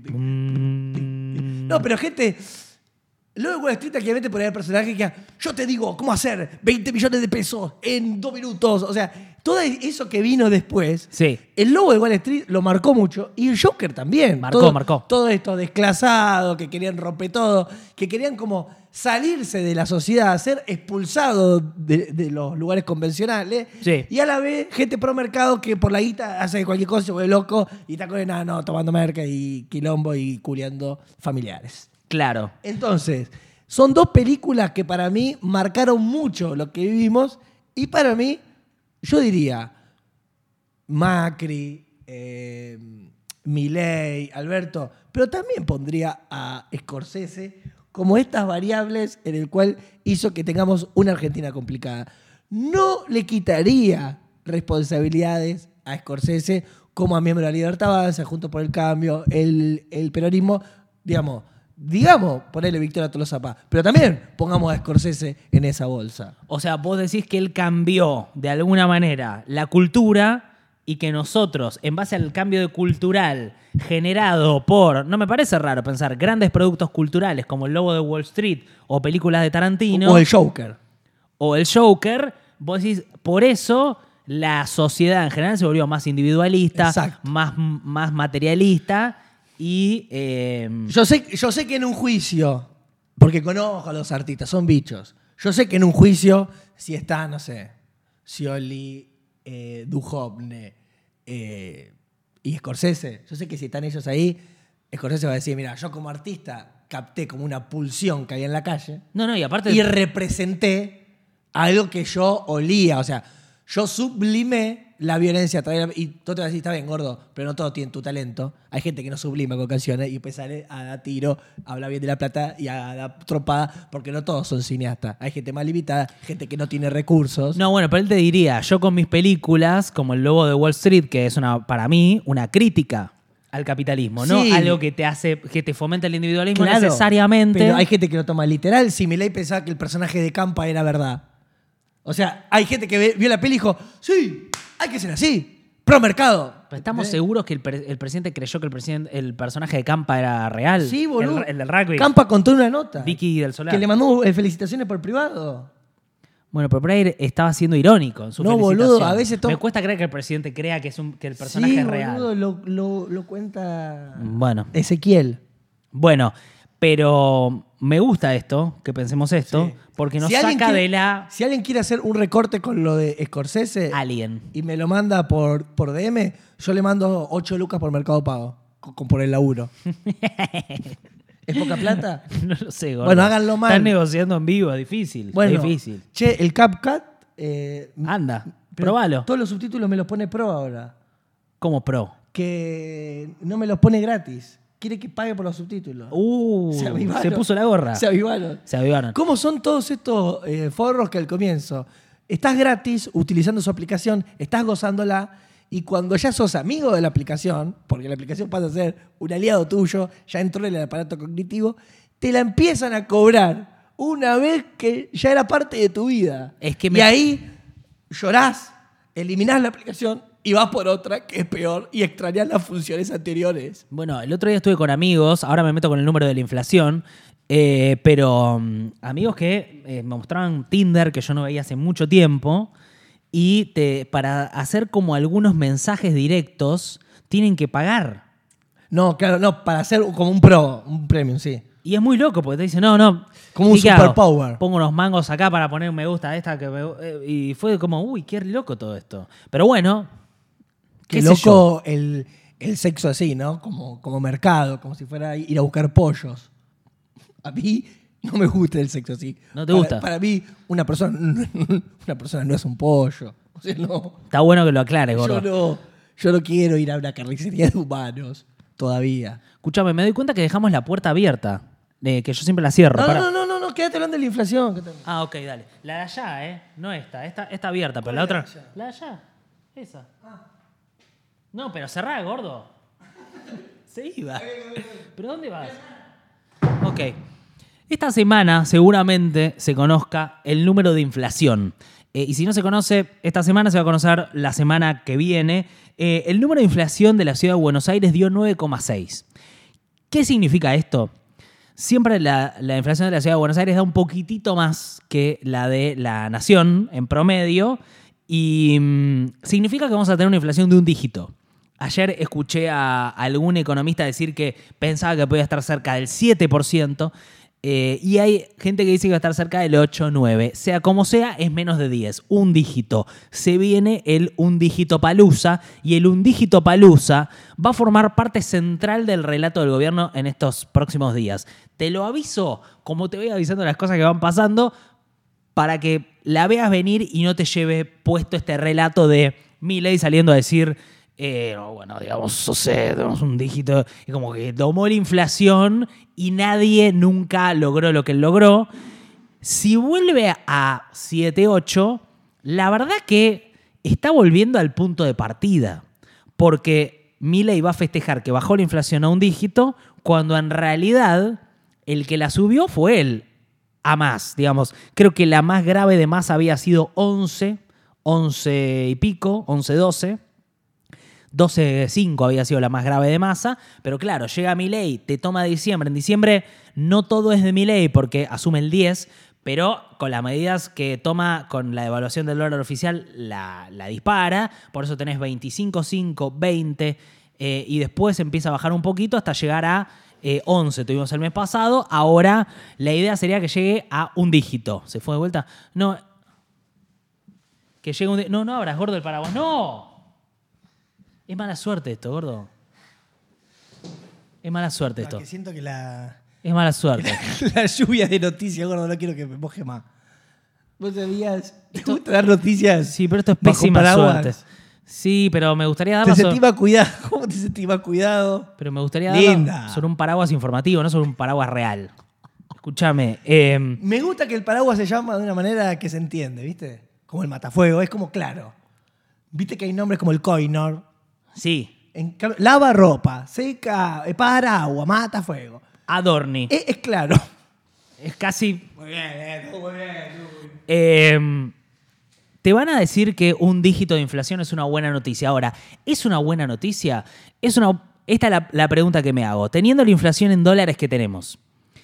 Mm. No, pero gente. Luego de Wall Street, claramente por ahí el personaje que yo te digo cómo hacer veinte millones de pesos en dos minutos. O sea, todo eso que vino después, Sí. el lobo de Wall Street lo marcó mucho y el Joker también. Marcó, todo, marcó. Todo esto desclasado, que querían romper todo, que querían como salirse de la sociedad, ser expulsados de, de los lugares convencionales. Sí. Y a la vez, gente pro mercado que por la guita hace cualquier cosa, se vuelve loco y está con nada, no, tomando merca y quilombo y culiando familiares. Claro. Entonces, son dos películas que para mí marcaron mucho lo que vivimos y para mí yo diría Macri, eh, Milei, Alberto, pero también pondría a Scorsese como estas variables en el cual hizo que tengamos una Argentina complicada. No le quitaría responsabilidades a Scorsese como a miembro de la Libertad Avanza, Juntos por el Cambio, el, el peronismo, digamos, digamos, ponerle Victoria Tolosa Paz, pero también pongamos a Scorsese en esa bolsa. O sea, vos decís que él cambió de alguna manera la cultura y que nosotros, en base al cambio de cultural generado por, no me parece raro pensar, grandes productos culturales como El Lobo de Wall Street o películas de Tarantino. O el Joker. O el Joker, vos decís, por eso la sociedad en general se volvió más individualista, Exacto. más, más materialista y... Eh, Yo sé, yo sé que en un juicio, porque conozco a los artistas, son bichos. Yo sé que en un juicio, si está, no sé, Scioli, eh, Duhovne eh, y Scorsese, yo sé que si están ellos ahí, Scorsese va a decir, mira, yo como artista capté como una pulsión que había en la calle no, no, y aparte... y representé algo que yo olía, o sea, yo sublimé la violencia. Y tú te vas a decir, está bien, gordo, pero no todos tienen tu talento. Hay gente que no sublima con canciones y después sale a dar tiro, a hablar bien de La Plata y a dar tropada, porque no todos son cineastas. Hay gente más limitada, gente que no tiene recursos. No, bueno, pero él te diría, yo con mis películas, como El Lobo de Wall Street, que es una para mí una crítica al capitalismo, Sí. ¿no? Algo que te hace, que te fomenta el individualismo Claro, necesariamente. pero hay gente que lo toma literal. Si Milei pensaba que el personaje de Campa era verdad. O sea, hay gente que ve- vio la peli y dijo, sí, hay que ser así, pro mercado. Pero ¿estamos ¿Eh? seguros que el, pre- el presidente creyó que el, presidente, el personaje de Campa era real? Sí, boludo. El, el del rugby. Campa contó una nota. Vicky del Solar. Que le mandó eh, felicitaciones por privado. Bueno, pero por ahí estaba siendo irónico en su No, felicitación. boludo, a veces to- Me cuesta creer que el presidente crea que, es un, que el personaje sí, es real. boludo, lo, lo, lo cuenta Bueno. Ezequiel. Bueno, pero me gusta esto, que pensemos esto, Sí. porque nos Si alguien saca quiere- de la Si alguien quiere hacer un recorte con lo de Scorsese alien. y me lo manda por, por D M, yo le mando ocho lucas por Mercado Pago, con, con- por el laburo. ¿Es poca plata? No lo sé, gordo. Bueno, háganlo mal. Están negociando en vivo, es difícil. Bueno, es difícil. che, el CapCut, eh, Anda, pero probalo. todos los subtítulos me los pone pro ahora. Como pro. Que no me los pone gratis. Quiere que pague por los subtítulos. Uh, Se se, avivaron. puso la gorra. Se avivaron. Se avivaron. ¿Cómo son todos estos eh, forros que al comienzo estás gratis utilizando su aplicación, estás gozándola y cuando ya sos amigo de la aplicación, porque la aplicación pasa a ser un aliado tuyo, ya entró en el aparato cognitivo, te la empiezan a cobrar una vez que ya era parte de tu vida. Es que y me- ahí llorás, eliminás la aplicación y vas por otra que es peor y extrañas las funciones anteriores. Bueno, el otro día estuve con amigos, ahora me meto con el número de la inflación, eh, pero mm, amigos que eh, me mostraban Tinder que yo no veía hace mucho tiempo y te, para hacer como algunos mensajes directos tienen que pagar. No, claro, no, para hacer como un pro, un premium, sí. Y es muy loco porque te dicen, no, no. Como un ¿y qué hago? superpower. Pongo unos mangos acá para poner un me gusta a esta que me- eh, y fue como, uy, qué loco todo esto. Pero bueno, Qué qué sé loco el, el sexo así, ¿no? Como, como mercado, como si fuera ir a buscar pollos. A mí no me gusta el sexo así. ¿No te Para- gusta? Para mí, una persona, una persona no es un pollo. O sea, no. Está bueno que lo aclares, gordo. Yo no, yo no quiero ir a una carnicería de humanos todavía. Escúchame, me doy cuenta que dejamos la puerta abierta, eh, que yo siempre la cierro. No, Pará. no, no, no, no, quédate hablando de la inflación. quédate- Ah, ok, dale. La de allá, ¿eh? No esta, esta está abierta, pero la otra... La de allá, esa. No, pero cerrá, gordo. Se iba. ¿Pero dónde vas? Ok. Esta semana seguramente se conozca el número de inflación. Eh, y si no se conoce, esta semana se va a conocer la semana que viene. Eh, el número de inflación de la ciudad de Buenos Aires dio nueve coma seis. ¿Qué significa esto? Siempre la, la inflación de la ciudad de Buenos Aires da un poquitito más que la de la nación en promedio y mm, significa que vamos a tener una inflación de un dígito. Ayer escuché a algún economista decir que pensaba que podía estar cerca del siete por ciento eh, y hay gente que dice que va a estar cerca del ocho, nueve. Sea como sea, es menos de diez. Un dígito. Se viene el un dígito palusa y el un dígito palusa va a formar parte central del relato del gobierno en estos próximos días. Te lo aviso, como te voy avisando las cosas que van pasando, para que la veas venir y no te lleve puesto este relato de Milei saliendo a decir, eh, no, bueno, digamos, o sea, tenemos un dígito, y como que tomó la inflación y nadie nunca logró lo que él logró. Si vuelve a siete ocho, la verdad que está volviendo al punto de partida, porque Milei va a festejar que bajó la inflación a un dígito, cuando en realidad el que la subió fue él a más, digamos. Creo que la más grave de Massa había sido once, once y pico, once, doce. doce coma cinco había sido la más grave de Massa, pero claro, llega Milei, te toma diciembre. En diciembre no todo es de Milei porque asume el diez, pero con las medidas que toma con la devaluación del dólar oficial la, la dispara. Por eso tenés veinticinco, cinco, veinte eh, y después empieza a bajar un poquito hasta llegar a eh, once. Tuvimos el mes pasado. Ahora la idea sería que llegue a un dígito. ¿Se fue de vuelta? No. Que llegue un... No, no abras, gordo, el paraguas. ¡No! Es mala suerte esto, gordo. Es mala suerte esto. No, que siento que la... Es mala suerte. La lluvia de noticias, gordo, no quiero que me moje más. ¿Vos sabías? ¿Te gusta dar noticias? Sí, pero esto es bajo pésima paraguas? suerte. Sí, pero me gustaría ¿Te darlo sentís más cuidado? ¿Cómo te sentís más cuidado? Pero me gustaría Linda. darlo sobre un paraguas informativo, no sobre un paraguas real. Escúchame. Eh, Me gusta que el paraguas se llama de una manera que se entiende, ¿viste? Como el matafuego, es como claro. ¿Viste que hay nombres como el coinor? sí, En cambio, lava ropa, seca, eh, paraguas, mata fuego. Adorni. Es, es claro. Es casi... Muy bien, eh, muy bien. Muy bien. Eh, te van a decir que un dígito de inflación es una buena noticia. Ahora, ¿es una buena noticia? Es una, esta es la, la pregunta que me hago. Teniendo la inflación en dólares que tenemos,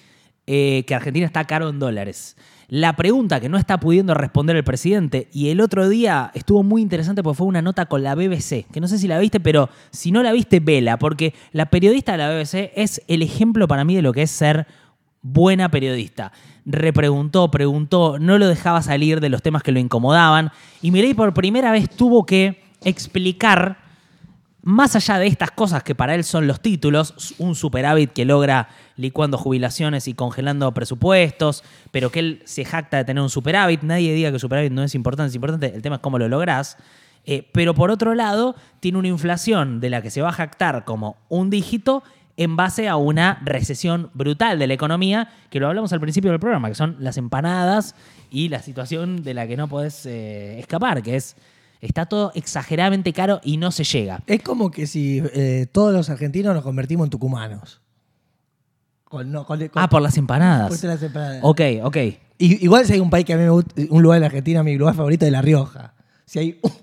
eh, que Argentina está caro en dólares, la pregunta que no está pudiendo responder el presidente, y el otro día estuvo muy interesante porque fue una nota con la B B C, que no sé si la viste, pero si no la viste, vela, porque la periodista de la B B C es el ejemplo para mí de lo que es ser buena periodista. Repreguntó, preguntó, no lo dejaba salir de los temas que lo incomodaban, y Milei por primera vez tuvo que explicar, más allá de estas cosas que para él son los títulos, un superávit que logra licuando jubilaciones y congelando presupuestos, pero que él se jacta de tener un superávit. Nadie diga que el superávit no es importante, es importante, el tema es cómo lo lográs. Eh, pero por otro lado, tiene una inflación de la que se va a jactar como un dígito en base a una recesión brutal de la economía, que lo hablamos al principio del programa, que son las empanadas y la situación de la que no podés eh, escapar, que es... Está todo exageradamente caro y no se llega. Es como que si eh, todos los argentinos nos convertimos en tucumanos. Con, no, con, con, Ah, por las empanadas. por las empanadas. Ok, ok. Y, igual si hay un país que a mí me gusta, un lugar en la Argentina, mi lugar favorito es La Rioja. Si hay un,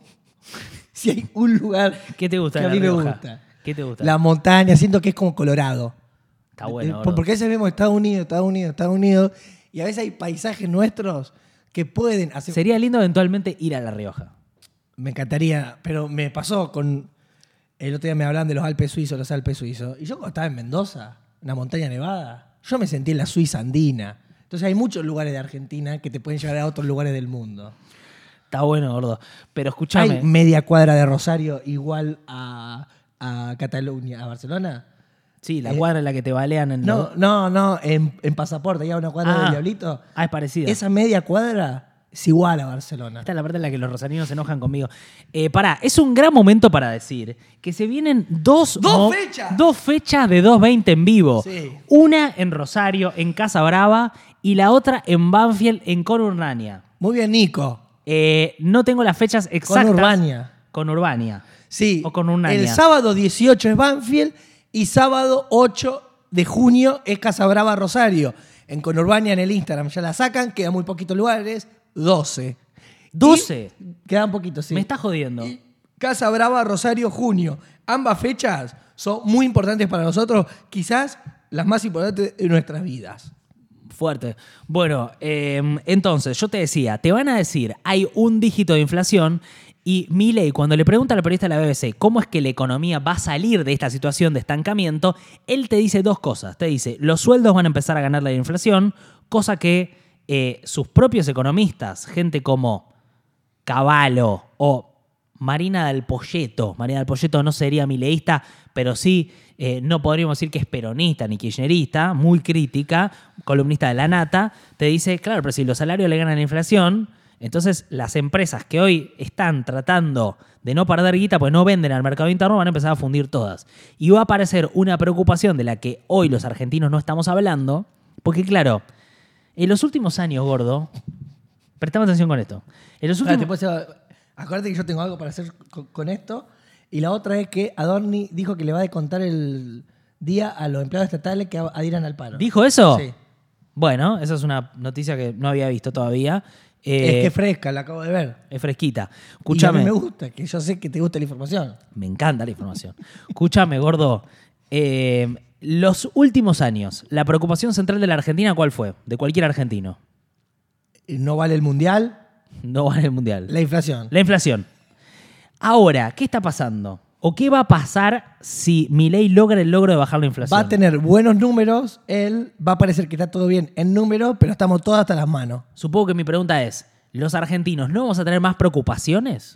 si hay un lugar ¿Qué te gusta que de a La mí me Rioja? gusta. ¿Qué te gusta? La montaña, siento que es como Colorado. Está bueno, Eh, gordo. Porque a veces vemos Estados Unidos, Estados Unidos, Estados Unidos, y a veces hay paisajes nuestros que pueden hacer... Sería lindo eventualmente ir a La Rioja. Me encantaría, pero me pasó con... El otro día me hablaban de los Alpes suizos, los Alpes suizos. Y yo cuando estaba en Mendoza, una montaña nevada, yo me sentí en la Suiza andina. Entonces hay muchos lugares de Argentina que te pueden llevar a otros lugares del mundo. Está bueno, gordo. Pero escúchame. ¿Hay media cuadra de Rosario igual a, a Cataluña, a Barcelona? Sí, la Eh, cuadra en la que te balean en... No, los- no, no, en, en pasaporte, hay una cuadra Ah. del Diablito. Ah, es parecida. Esa media cuadra es igual a Barcelona. Esta es la parte en la que los rosarinos se enojan conmigo. Eh, pará, es un gran momento para decir que se vienen dos... ¡Dos mo- fechas! Dos fechas de dos veinte en vivo. Sí. Una en Rosario, en Casa Brava, y la otra en Banfield, en Conurbania. Muy bien, Nico. Eh, no tengo las fechas exactas. Conurbania. Conurbania. Sí, O con un el año. sábado dieciocho es Banfield y sábado ocho de junio es Casa Brava Rosario. En Conurbania, en el Instagram, ya la sacan, quedan muy poquitos lugares, doce. ¿doce? Y quedan poquitos, sí. Me está jodiendo. Y Casa Brava Rosario junio. Ambas fechas son muy importantes para nosotros, quizás las más importantes de nuestras vidas. Fuerte. Bueno, eh, entonces, yo te decía, te van a decir, hay un dígito de inflación y Milei, cuando le pregunta al periodista de la B B C cómo es que la economía va a salir de esta situación de estancamiento, él te dice dos cosas. Te dice, los sueldos van a empezar a ganar la inflación, cosa que eh, sus propios economistas, gente como Cavallo o Marina del Poyeto, Marina del Poyeto no sería mileísta, pero sí, eh, no podríamos decir que es peronista ni kirchnerista, muy crítica, columnista de La Nata, te dice, claro, pero si los salarios le ganan la inflación, entonces las empresas que hoy están tratando de no perder guita, pues no venden al mercado interno, van a empezar a fundir todas. Y va a aparecer una preocupación de la que hoy los argentinos no estamos hablando, porque claro, en los últimos años, gordo, prestame atención con esto. En los últimos... Claro, te puedo- acuérdate que yo tengo algo para hacer con, con esto. Y la otra es que Adorni dijo que le va a descontar el día a los empleados estatales que adhieran al paro. ¿Dijo eso? Sí. Bueno, esa es una noticia que no había visto todavía. Eh, Es que es fresca, la acabo de ver. es fresquita. Y a Escúchame. mí me gusta, que yo sé que te gusta la información. Me encanta la información. Escúchame, gordo. Eh, los últimos años, la preocupación central de la Argentina, ¿cuál fue? De cualquier argentino. No vale el mundial, No vale el mundial. la inflación. La inflación. Ahora, ¿qué está pasando? ¿O qué va a pasar si Milei logra el logro de bajar la inflación? Va a tener buenos números, él va a parecer que está todo bien en números, pero estamos todos hasta las manos. Supongo que mi pregunta es, ¿los argentinos no vamos a tener más preocupaciones?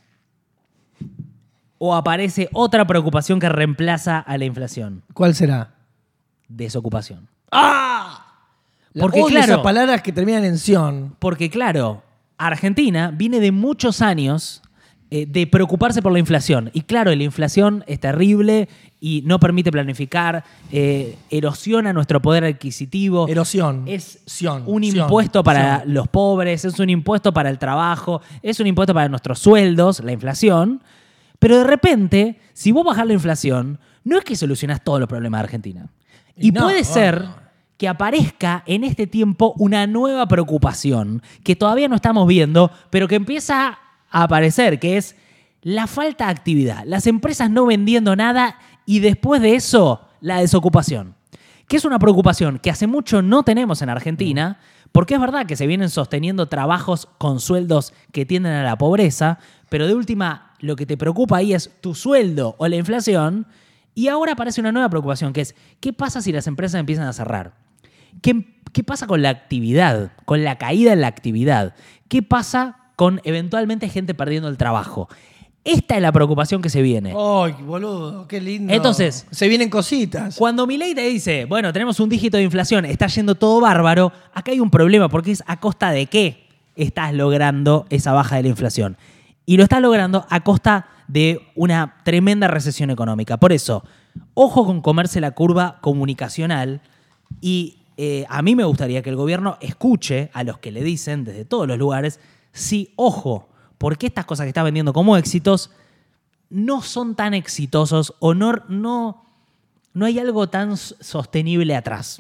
¿O aparece otra preocupación que reemplaza a la inflación? ¿Cuál será? Desocupación. ¡Ah! Porque, Odio claro- esas palabras que terminan en sion. Porque claro, Argentina viene de muchos años eh, de preocuparse por la inflación. Y claro, la inflación es terrible y no permite planificar, eh, erosiona nuestro poder adquisitivo. Erosión. Es Sion, un sion, impuesto para sion. los pobres, es un impuesto para el trabajo, es un impuesto para nuestros sueldos, la inflación. Pero de repente, si vos bajás la inflación, no es que solucionás todos los problemas de Argentina. Y Y no, puede no, ser no. que aparezca en este tiempo una nueva preocupación que todavía no estamos viendo, pero que empieza a aparecer, que es la falta de actividad. Las empresas no vendiendo nada y después de eso, la desocupación. Que es una preocupación que hace mucho no tenemos en Argentina, porque es verdad que se vienen sosteniendo trabajos con sueldos que tienden a la pobreza, pero de última, lo que te preocupa ahí es tu sueldo o la inflación. Y ahora aparece una nueva preocupación, que es, ¿qué pasa si las empresas empiezan a cerrar? ¿Qué, qué pasa con la actividad? Con la caída en la actividad. ¿Qué pasa con eventualmente gente perdiendo el trabajo? Esta es la preocupación que se viene. ¡Ay, boludo! ¡Qué lindo! Entonces- se vienen cositas. Cuando Milei te dice, bueno, tenemos un dígito de inflación, está yendo todo bárbaro, acá hay un problema, porque es a costa de qué estás logrando esa baja de la inflación. Y lo estás logrando a costa de una tremenda recesión económica. Por eso, ojo con comerse la curva comunicacional y eh, a mí me gustaría que el gobierno escuche a los que le dicen desde todos los lugares, sí, ojo, porque estas cosas que está vendiendo como éxitos no son tan exitosos o no, no, no hay algo tan s- sostenible atrás.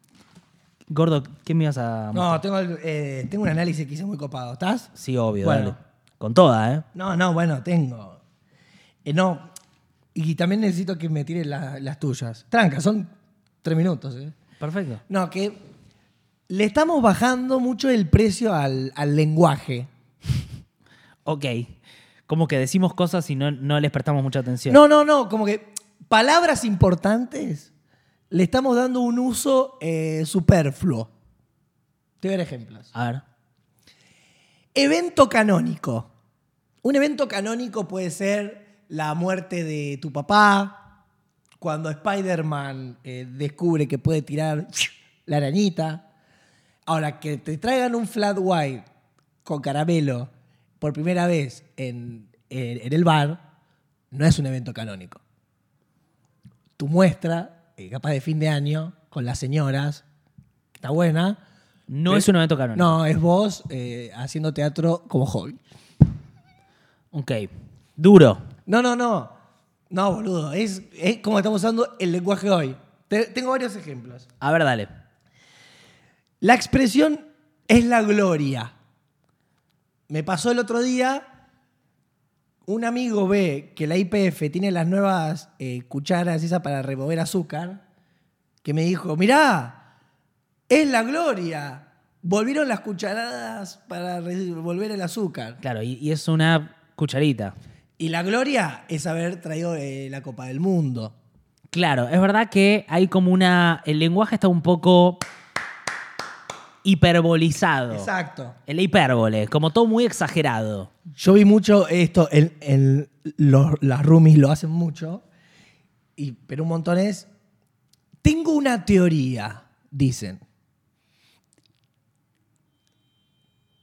Gordo, ¿qué me ibas a mostrar? No, tengo, el- eh, tengo un análisis que hice muy copado. ¿Estás? Sí, obvio, Bueno. dale. Con toda, ¿eh? No, no, bueno, tengo. Eh, no. Y también necesito que me tires la- las tuyas. Tranca, son tres minutos. ¿eh? Perfecto. No, que le estamos bajando mucho el precio al, al lenguaje. Ok. Como que decimos cosas y no, no les prestamos mucha atención. No, no, no, como que palabras importantes le estamos dando un uso eh, superfluo. Te voy a dar ejemplos. A ver. Evento canónico. Un evento canónico puede ser la muerte de tu papá, cuando Spider-Man eh, descubre que puede tirar la arañita. Ahora, que te traigan un flat white con caramelo por primera vez en, en- en el bar, no es un evento canónico. Tu muestra, eh, capaz de fin de año, con las señoras, que está buena. No Pero- es un evento canónico. No, es vos eh, haciendo teatro como hobby. Ok. Duro. No, no, no. No, boludo. Es, es como estamos usando el lenguaje hoy. Te- tengo varios ejemplos. A ver, dale. La expresión es la gloria. Me pasó el otro día, un amigo ve que la I P F tiene las nuevas eh, cucharas esas para remover azúcar, que me dijo, mirá, es la gloria. Volvieron las cucharadas para revolver el azúcar. Claro, y, y es una cucharita. Y la gloria es haber traído eh, la Copa del Mundo. Claro, es verdad que hay como una... El lenguaje está un poco hiperbolizado. Exacto. El hipérbole, como todo muy exagerado. Yo vi mucho esto, en, en los, las roomies lo hacen mucho, y, pero un montón es, tengo una teoría, dicen.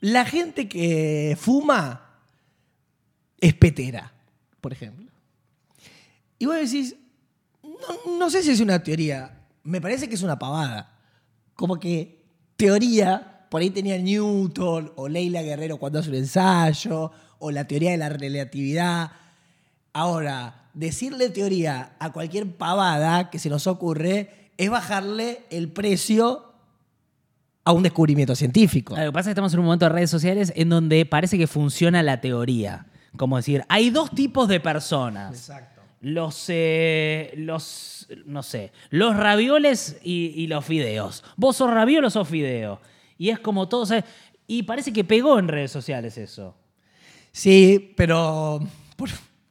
la gente que fuma es petera, por ejemplo. Y vos decís, no, no sé si es una teoría, me parece que es una pavada. Como que teoría, por ahí tenía Newton o Leila Guerrero cuando hace un ensayo, o la teoría de la relatividad. Ahora, decirle teoría a cualquier pavada que se nos ocurre es bajarle el precio a un descubrimiento científico. Lo que pasa es que estamos en un momento de redes sociales en donde parece que funciona la teoría. Como decir, hay dos tipos de personas. Exacto. Los, eh, los, no sé, los ravioles y, y los fideos. Vos sos raviol o sos fideo. Y es como todo, ¿sabes? Y parece que pegó en redes sociales eso. Sí, pero por-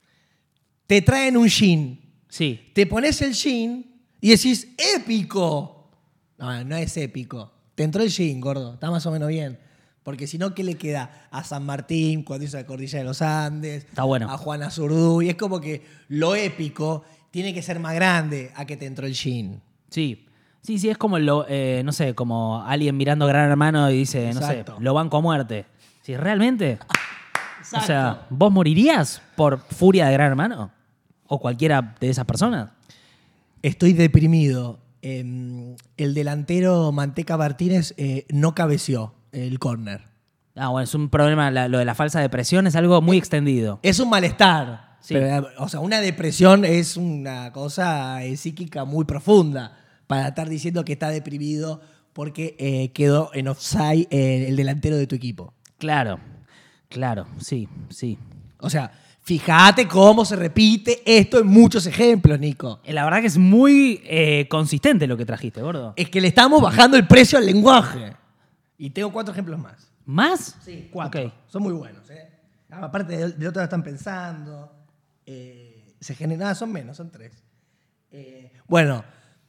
te traen un jean. Sí. Te pones el jean y decís, ¡épico! No, no es épico. Te entró el jean, gordo. Está más o menos bien. Porque si no, ¿qué le queda a San Martín cuando hizo la Cordillera de los Andes? Está bueno. A Juana Zurduy. Es como que lo épico tiene que ser más grande a que te entró el jean. Sí. Sí, sí, es como, lo, eh, no sé, como alguien mirando Gran Hermano y dice, Exacto. no sé, lo banco a muerte. Sí, ¿realmente? Exacto. O sea, ¿vos morirías por furia de Gran Hermano? ¿O cualquiera de esas personas? Estoy deprimido. Eh, el delantero Manteca Martínez eh, no cabeció el córner. Ah, bueno, es un problema, la- lo de la falsa depresión es algo muy extendido. Es un malestar. Sí. Pero, o sea, una depresión es una cosa eh, psíquica muy profunda para estar diciendo que está deprimido porque eh, quedó en offside eh, el delantero de tu equipo. Claro, claro, sí, sí. O sea, fíjate cómo se repite esto en muchos ejemplos, Nico. Eh, La verdad que es muy eh, consistente lo que trajiste, gordo. Es que le estamos bajando el precio al lenguaje. Y tengo cuatro ejemplos más. ¿Más? Sí, cuatro. Ok. Son muy buenos. ¿eh? Aparte de, de otros están pensando. Eh, se genera, nada, son menos, son tres. Eh, bueno,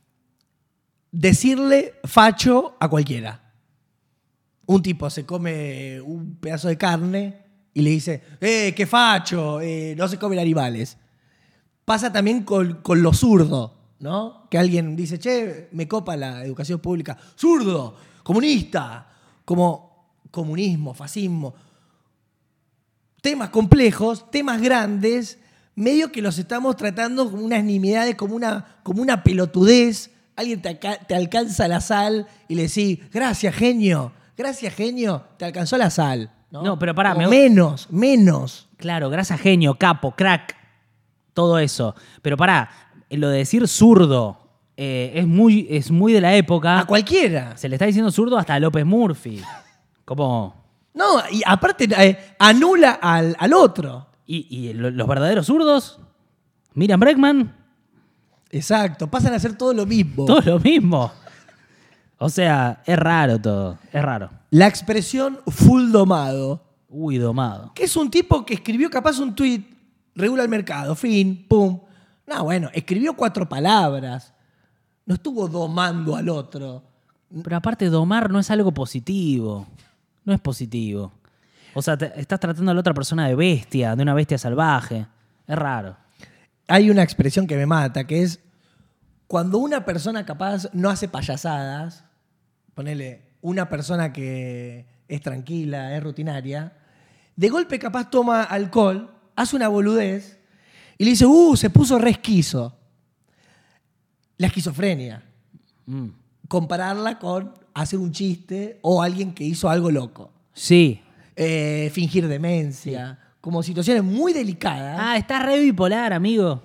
decirle facho a cualquiera. Un tipo se come un pedazo de carne y le dice, ¡eh, qué facho! Eh, no se comen animales. Pasa también con, con lo zurdo, ¿no? Que alguien dice, che, me copa la educación pública. ¡Zurdo! ¡Comunista! Como comunismo, fascismo. Temas complejos, temas grandes, medio que los estamos tratando como unas nimiedades, como una, como una pelotudez. Alguien te, aca- te alcanza la sal y le decís, gracias, genio. Gracias, genio. Te alcanzó la sal. No, No, pero pará, Como me- menos, menos. Claro, grasa genio, capo, crack, todo eso. Pero pará, lo de decir zurdo eh, es, muy, es muy de la época. A cualquiera. Se le está diciendo zurdo hasta a López Murphy. Como... No, y aparte eh, anula al, al otro. ¿Y, y lo- los verdaderos zurdos? Miriam Bregman, Exacto, pasan a hacer todo lo mismo. todo lo mismo. O sea, es raro todo, es raro. La expresión full domado, Uy, domado. que es un tipo que escribió capaz un tuit, regula el mercado, fin, pum. No, bueno, escribió cuatro palabras. No estuvo domando al otro. Pero aparte, domar no es algo positivo. No es positivo. O sea, te- estás tratando a la otra persona de bestia, de una bestia salvaje. Es raro. Hay una expresión que me mata, que es cuando una persona capaz no hace payasadas, ponele una persona que es tranquila, es rutinaria, de golpe capaz toma alcohol, hace una boludez y le dice, uh, se puso re esquizo. La esquizofrenia. Mm. Compararla con hacer un chiste o alguien que hizo algo loco. Sí. Eh, fingir demencia. Como situaciones muy delicadas. Ah, estás re bipolar, amigo.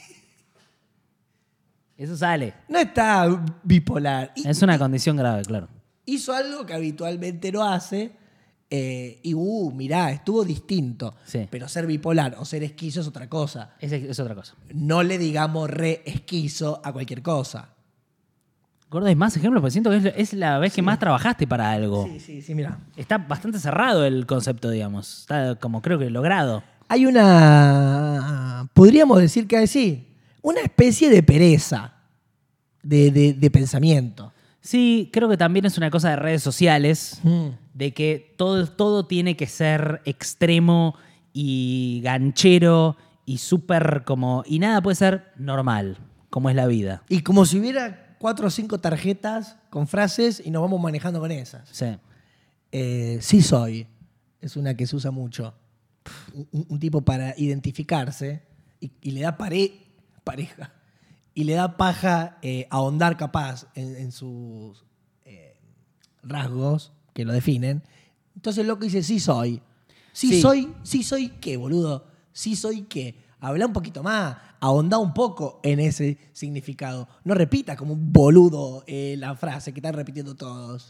Eso sale. No está bipolar. Y- Es una condición grave, claro. hizo algo que habitualmente no hace eh, y, uh, mirá, estuvo distinto. Sí. Pero ser bipolar o ser esquizo es otra cosa. Es, es otra cosa. No le digamos re esquizo a cualquier cosa. Gordo, hay más ejemplos, porque siento que es, es la vez que más trabajaste para algo. Sí, sí, sí, mirá. Está bastante cerrado el concepto, digamos. Está como creo que logrado. Hay una, podríamos decir que sí, una especie de pereza de, de- de pensamiento. Sí, creo que también es una cosa de redes sociales, Mm. de que todo, todo tiene que ser extremo y ganchero y súper como... Y nada puede ser normal, como es la vida. Y como si hubiera cuatro o cinco tarjetas con frases y nos vamos manejando con esas. Sí. Eh, sí soy. Es una que se usa mucho. Un, un tipo para identificarse y, y le da pare, pareja. Y le da paja eh, ahondar capaz en, en sus eh, rasgos que lo definen. Entonces el loco dice, sí soy. Sí, Sí. soy. Sí soy qué, boludo. Sí soy qué. Habla un poquito más. Ahondá un poco en ese significado. No repita como un boludo eh, la frase que están repitiendo todos.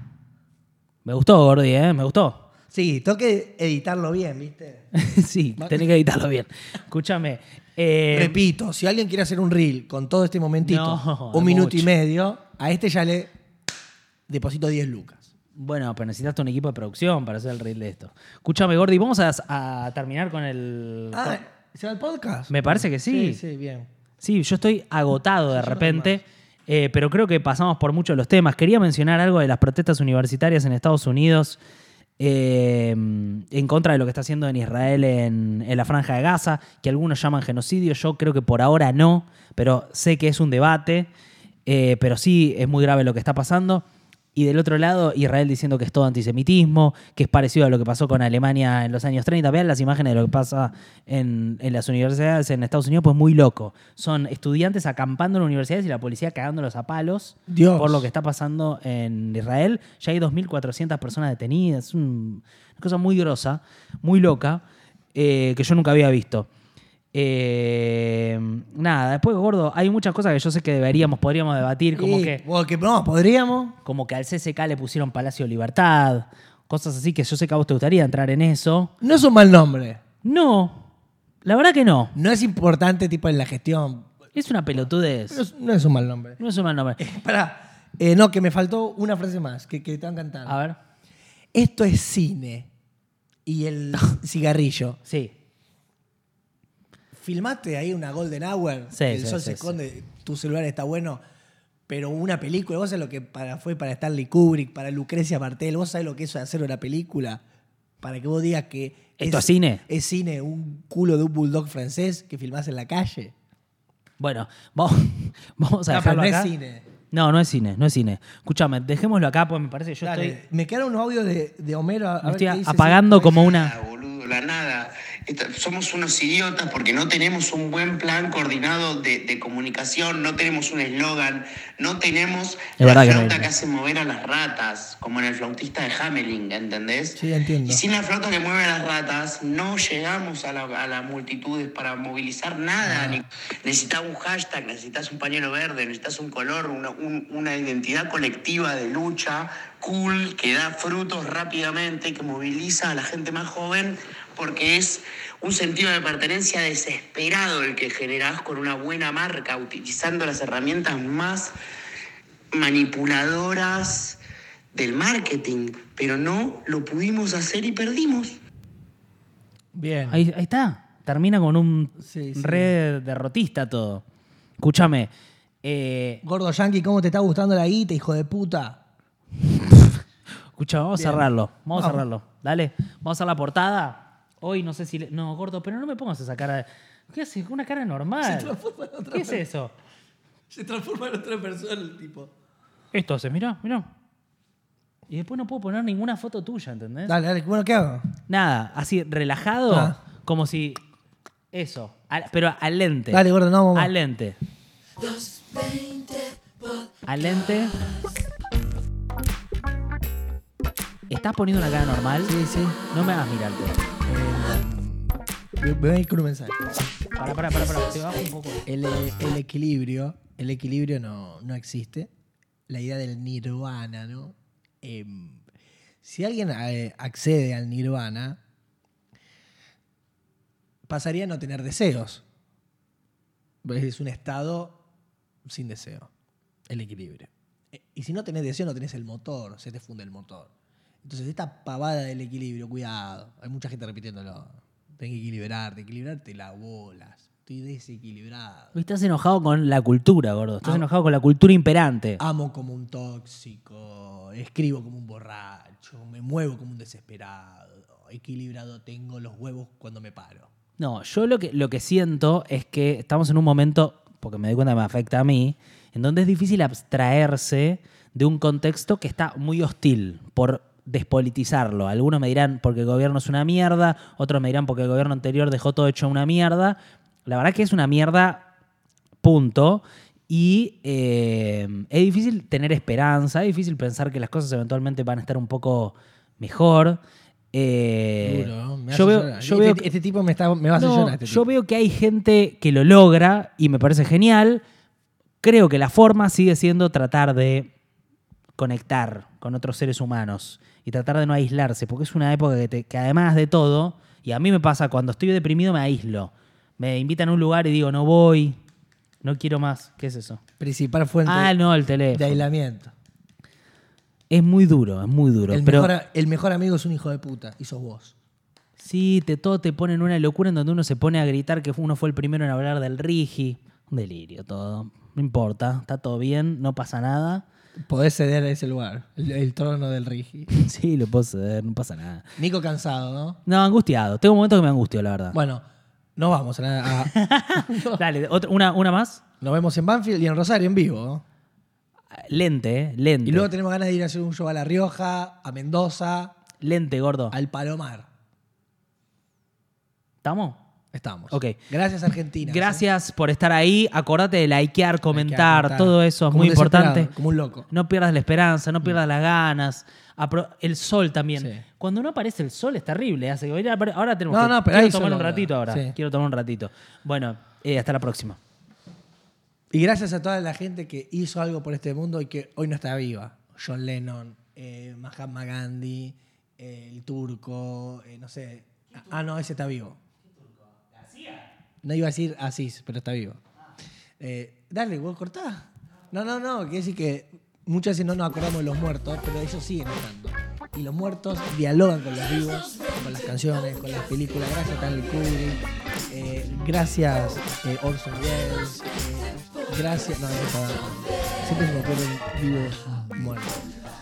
Me gustó, Gordi, ¿eh? Me gustó. Sí, tengo que editarlo bien, ¿viste? Sí, tenés que editarlo bien. Escúchame. eh, Repito, si alguien quiere hacer un reel con todo este momentito, No, un es minuto y mucho. medio, a este ya le deposito diez lucas. Bueno, pero necesitaste un equipo de producción para hacer el reel de esto. Escúchame, Gordi, vamos a, a terminar con el... Ah, ¿se va el podcast? Me parece que sí. Sí, sí, bien. Sí, yo estoy agotado de Sí, yo no repente, eh, pero creo que pasamos por muchos de los temas. Quería mencionar algo de las protestas universitarias en Estados Unidos eh, en contra de lo que está haciendo en Israel en, en la Franja de Gaza, que algunos llaman genocidio. Yo creo que por ahora no, pero sé que es un debate, eh, pero sí es muy grave lo que está pasando. Y del otro lado, Israel diciendo que es todo antisemitismo, que es parecido a lo que pasó con Alemania en los años treinta. Vean las imágenes de lo que pasa en, en las universidades en Estados Unidos, pues muy loco. Son estudiantes acampando en universidades y la policía cagándolos a palos Dios. por lo que está pasando en Israel. Ya hay dos mil cuatrocientas personas detenidas. Es un- una cosa muy grosa, muy loca, eh, que yo nunca había visto. Eh, nada, después, Gordo, hay muchas cosas que yo sé que deberíamos, podríamos debatir, como Y, que... bueno, que no, podríamos. Como que al C C K le pusieron Palacio Libertad, cosas así que yo sé que a vos te gustaría entrar en eso. No es un mal nombre. No, la verdad que no. No es importante tipo en la gestión. Es una pelotudez. No es, no es un mal nombre. No es un mal nombre. Pará. Eh, no, que me faltó una frase más que, que te van a cantar. A ver. Esto es cine. Y el cigarrillo. Sí. Filmaste ahí una Golden Hour. Sí, el sí, sol sí, se sí. esconde, tu celular está bueno. Pero una película, vos sabés lo que para, fue para Stanley Kubrick, para Lucrecia Martel, vos sabés lo que es hacer una película. Para que vos digas que. ¿Esto es cine? Es cine, un culo de un bulldog francés que filmás en la calle. Bueno, vamos, vamos a No, pero dejarlo no acá. es cine. No, no es cine, no es cine. Escúchame, dejémoslo acá porque me parece que yo Dale, estoy, me quedaron unos audios de, de Homero. A, a me ver estoy qué dice, apagando sí. como Nada, una... boludo, la nada. Esta- somos unos idiotas porque no tenemos un buen plan coordinado de, de comunicación, no tenemos un eslogan, no tenemos Es la verdad que no flauta hay. que hace mover a las ratas, como en el flautista de Hamelin, ¿entendés? Sí, entiendo. Y sin la flauta que mueve a las ratas, no llegamos a, la- a las multitudes para movilizar nada. Ni- necesitas un hashtag, necesitas un pañuelo verde, necesitas un color, una, un- una identidad colectiva de lucha cool, que da frutos rápidamente, que moviliza a la gente más joven, porque es un sentido de pertenencia desesperado el que generás con una buena marca, utilizando las herramientas más manipuladoras del marketing, pero no lo pudimos hacer y perdimos. Bien. Ahí, ahí está. Termina con un Sí, sí. re derrotista todo. Escúchame. Eh, Gordo Yankee, ¿cómo te está gustando la guita, hijo de puta? escucha, vamos Bien. a cerrarlo. Vamos, Vamos. a cerrarlo. Dale. Vamos a hacer la portada. Hoy no sé si... le- No, Gordo, pero no me pongas esa cara de... ¿Qué haces? Una cara normal. Se transforma en otra ¿Qué es persona. eso? Se transforma en otra persona el tipo. Esto hace, mirá, mirá. Y después no puedo poner ninguna foto tuya, ¿entendés? Dale, dale, bueno, ¿qué hago? Nada, así relajado, Ah. como si... Eso, al- pero al lente. Dale, gordo, no, vamos. Al lente. Al lente. ¿Estás poniendo una cara normal? Sí, sí. No me hagas mirarte. Eh, me- me voy a ir con un mensaje. Pará, pará, pará, pará. Te bajo un poco. El, el equilibrio, el equilibrio no, no existe. La idea del nirvana, ¿no? Eh, si alguien eh, accede al nirvana, pasaría a no tener deseos. Es un estado sin deseo, el equilibrio. Eh, Y si no tenés deseo, no tenés el motor, se te funde el motor. Entonces, esta pavada del equilibrio, cuidado. Hay mucha gente repitiéndolo. Tenés que equilibrarte, equilibrarte las bolas. Estoy desequilibrado. Estás enojado con la cultura, gordo. Estás Ah. enojado con la cultura imperante. Amo como un tóxico, escribo como un borracho, me muevo como un desesperado. Equilibrado tengo los huevos cuando me paro. No, yo lo que, lo que siento es que estamos en un momento, porque me doy cuenta que me afecta a mí, en donde es difícil abstraerse de un contexto que está muy hostil por despolitizarlo. Algunos me dirán porque el gobierno es una mierda, otros me dirán porque el gobierno anterior dejó todo hecho una mierda. La verdad que es una mierda, punto. Y eh, es difícil tener esperanza, es difícil pensar que las cosas eventualmente van a estar un poco mejor. Eh, Duro, me hace yo veo, llorar. yo este, veo, este tipo me, está, me va a hacer no, llorar. Este yo tipo. veo que hay gente que lo logra y me parece genial. Creo que la forma sigue siendo tratar de conectar con otros seres humanos y tratar de no aislarse, porque es una época que, te, que además de todo, y a mí me pasa cuando estoy deprimido me aíslo. Me invitan a un lugar y digo, no voy, no quiero más. ¿Qué es eso? Principal fuente Ah, no, el teléfono. de aislamiento. Es muy duro, es muy duro. El, pero mejor, el mejor amigo es un hijo de puta y sos vos. sí, te, todo te pone en una locura en donde uno se pone a gritar que uno fue el primero en hablar del Rigi. Un delirio todo. No importa, está todo bien, no pasa nada. Podés ceder a ese lugar, el, el trono del Rigi. Sí, lo puedo ceder, no pasa nada. Nico cansado, ¿no? No, angustiado. Tengo momentos que me angustio, la verdad. Bueno, no vamos a nada. a- Dale, otra- una, una más. Nos vemos en Banfield y en Rosario en vivo, ¿no? Lente, eh, lente. Y luego tenemos ganas de ir a hacer un show a La Rioja, a Mendoza, Lente, gordo. al Palomar. ¿Estamos? Estamos. Ok. Gracias, Argentina. Gracias por estar ahí. Acordate de likear, comentar, comentar. todo eso es Como muy un desesperado, importante. como un loco. No pierdas la esperanza, no pierdas las ganas. Apro- El sol también. Sí. Cuando no aparece el sol es terrible. Hace que ahora tenemos No, que no, pero quiero hay tomar sol un ahora. ratito ahora. Sí. Quiero tomar un ratito. Bueno, eh, hasta la próxima. Y gracias a toda la gente que hizo algo por este mundo y que hoy no está viva. John Lennon, eh, Mahatma Gandhi, eh, el turco, eh, no sé. Ah, no, ese está vivo. No iba a decir Asís, pero está vivo. Eh, dale, vos cortá. No, no, no, quiere decir que muchas veces no nos acordamos de los muertos, pero ellos siguen estando. Y los muertos dialogan con los vivos, con las canciones, con las películas. Gracias, Stanley Kubrick. Eh, gracias, eh, Orson Welles. Eh, gracias. No, no está. Siempre se me ocurren vivos muertos.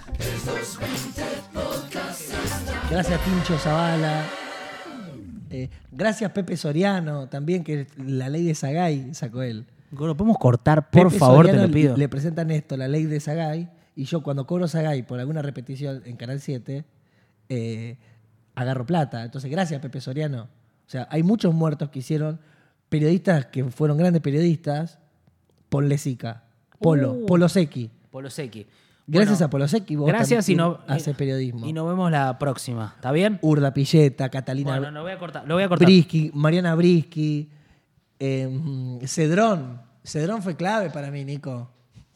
Gracias, Tincho Zavala. Eh, gracias, Pepe Soriano, también, que la ley de Sagay sacó él. Gordo, ¿podemos cortar? Por Pepe favor, Soriano te lo pido. Le presentan esto, la ley de Sagay, y yo cuando cobro Sagay por alguna repetición en Canal siete, eh, agarro plata. Entonces, gracias, Pepe Soriano. O sea, hay muchos muertos que hicieron periodistas que fueron grandes periodistas. Ponle Sica, Polo, Uh. Polo Secchi. Polo Secchi. Gracias Bueno, a Polo Secchi vos gracias y también no, haces periodismo. Y nos vemos la próxima. ¿Está bien? Urda Pilleta, Catalina Bueno, no voy a cortar. Lo voy a cortar. Brisky, Mariana Brisky, eh, Cedrón. Cedrón fue clave para mí, Nico.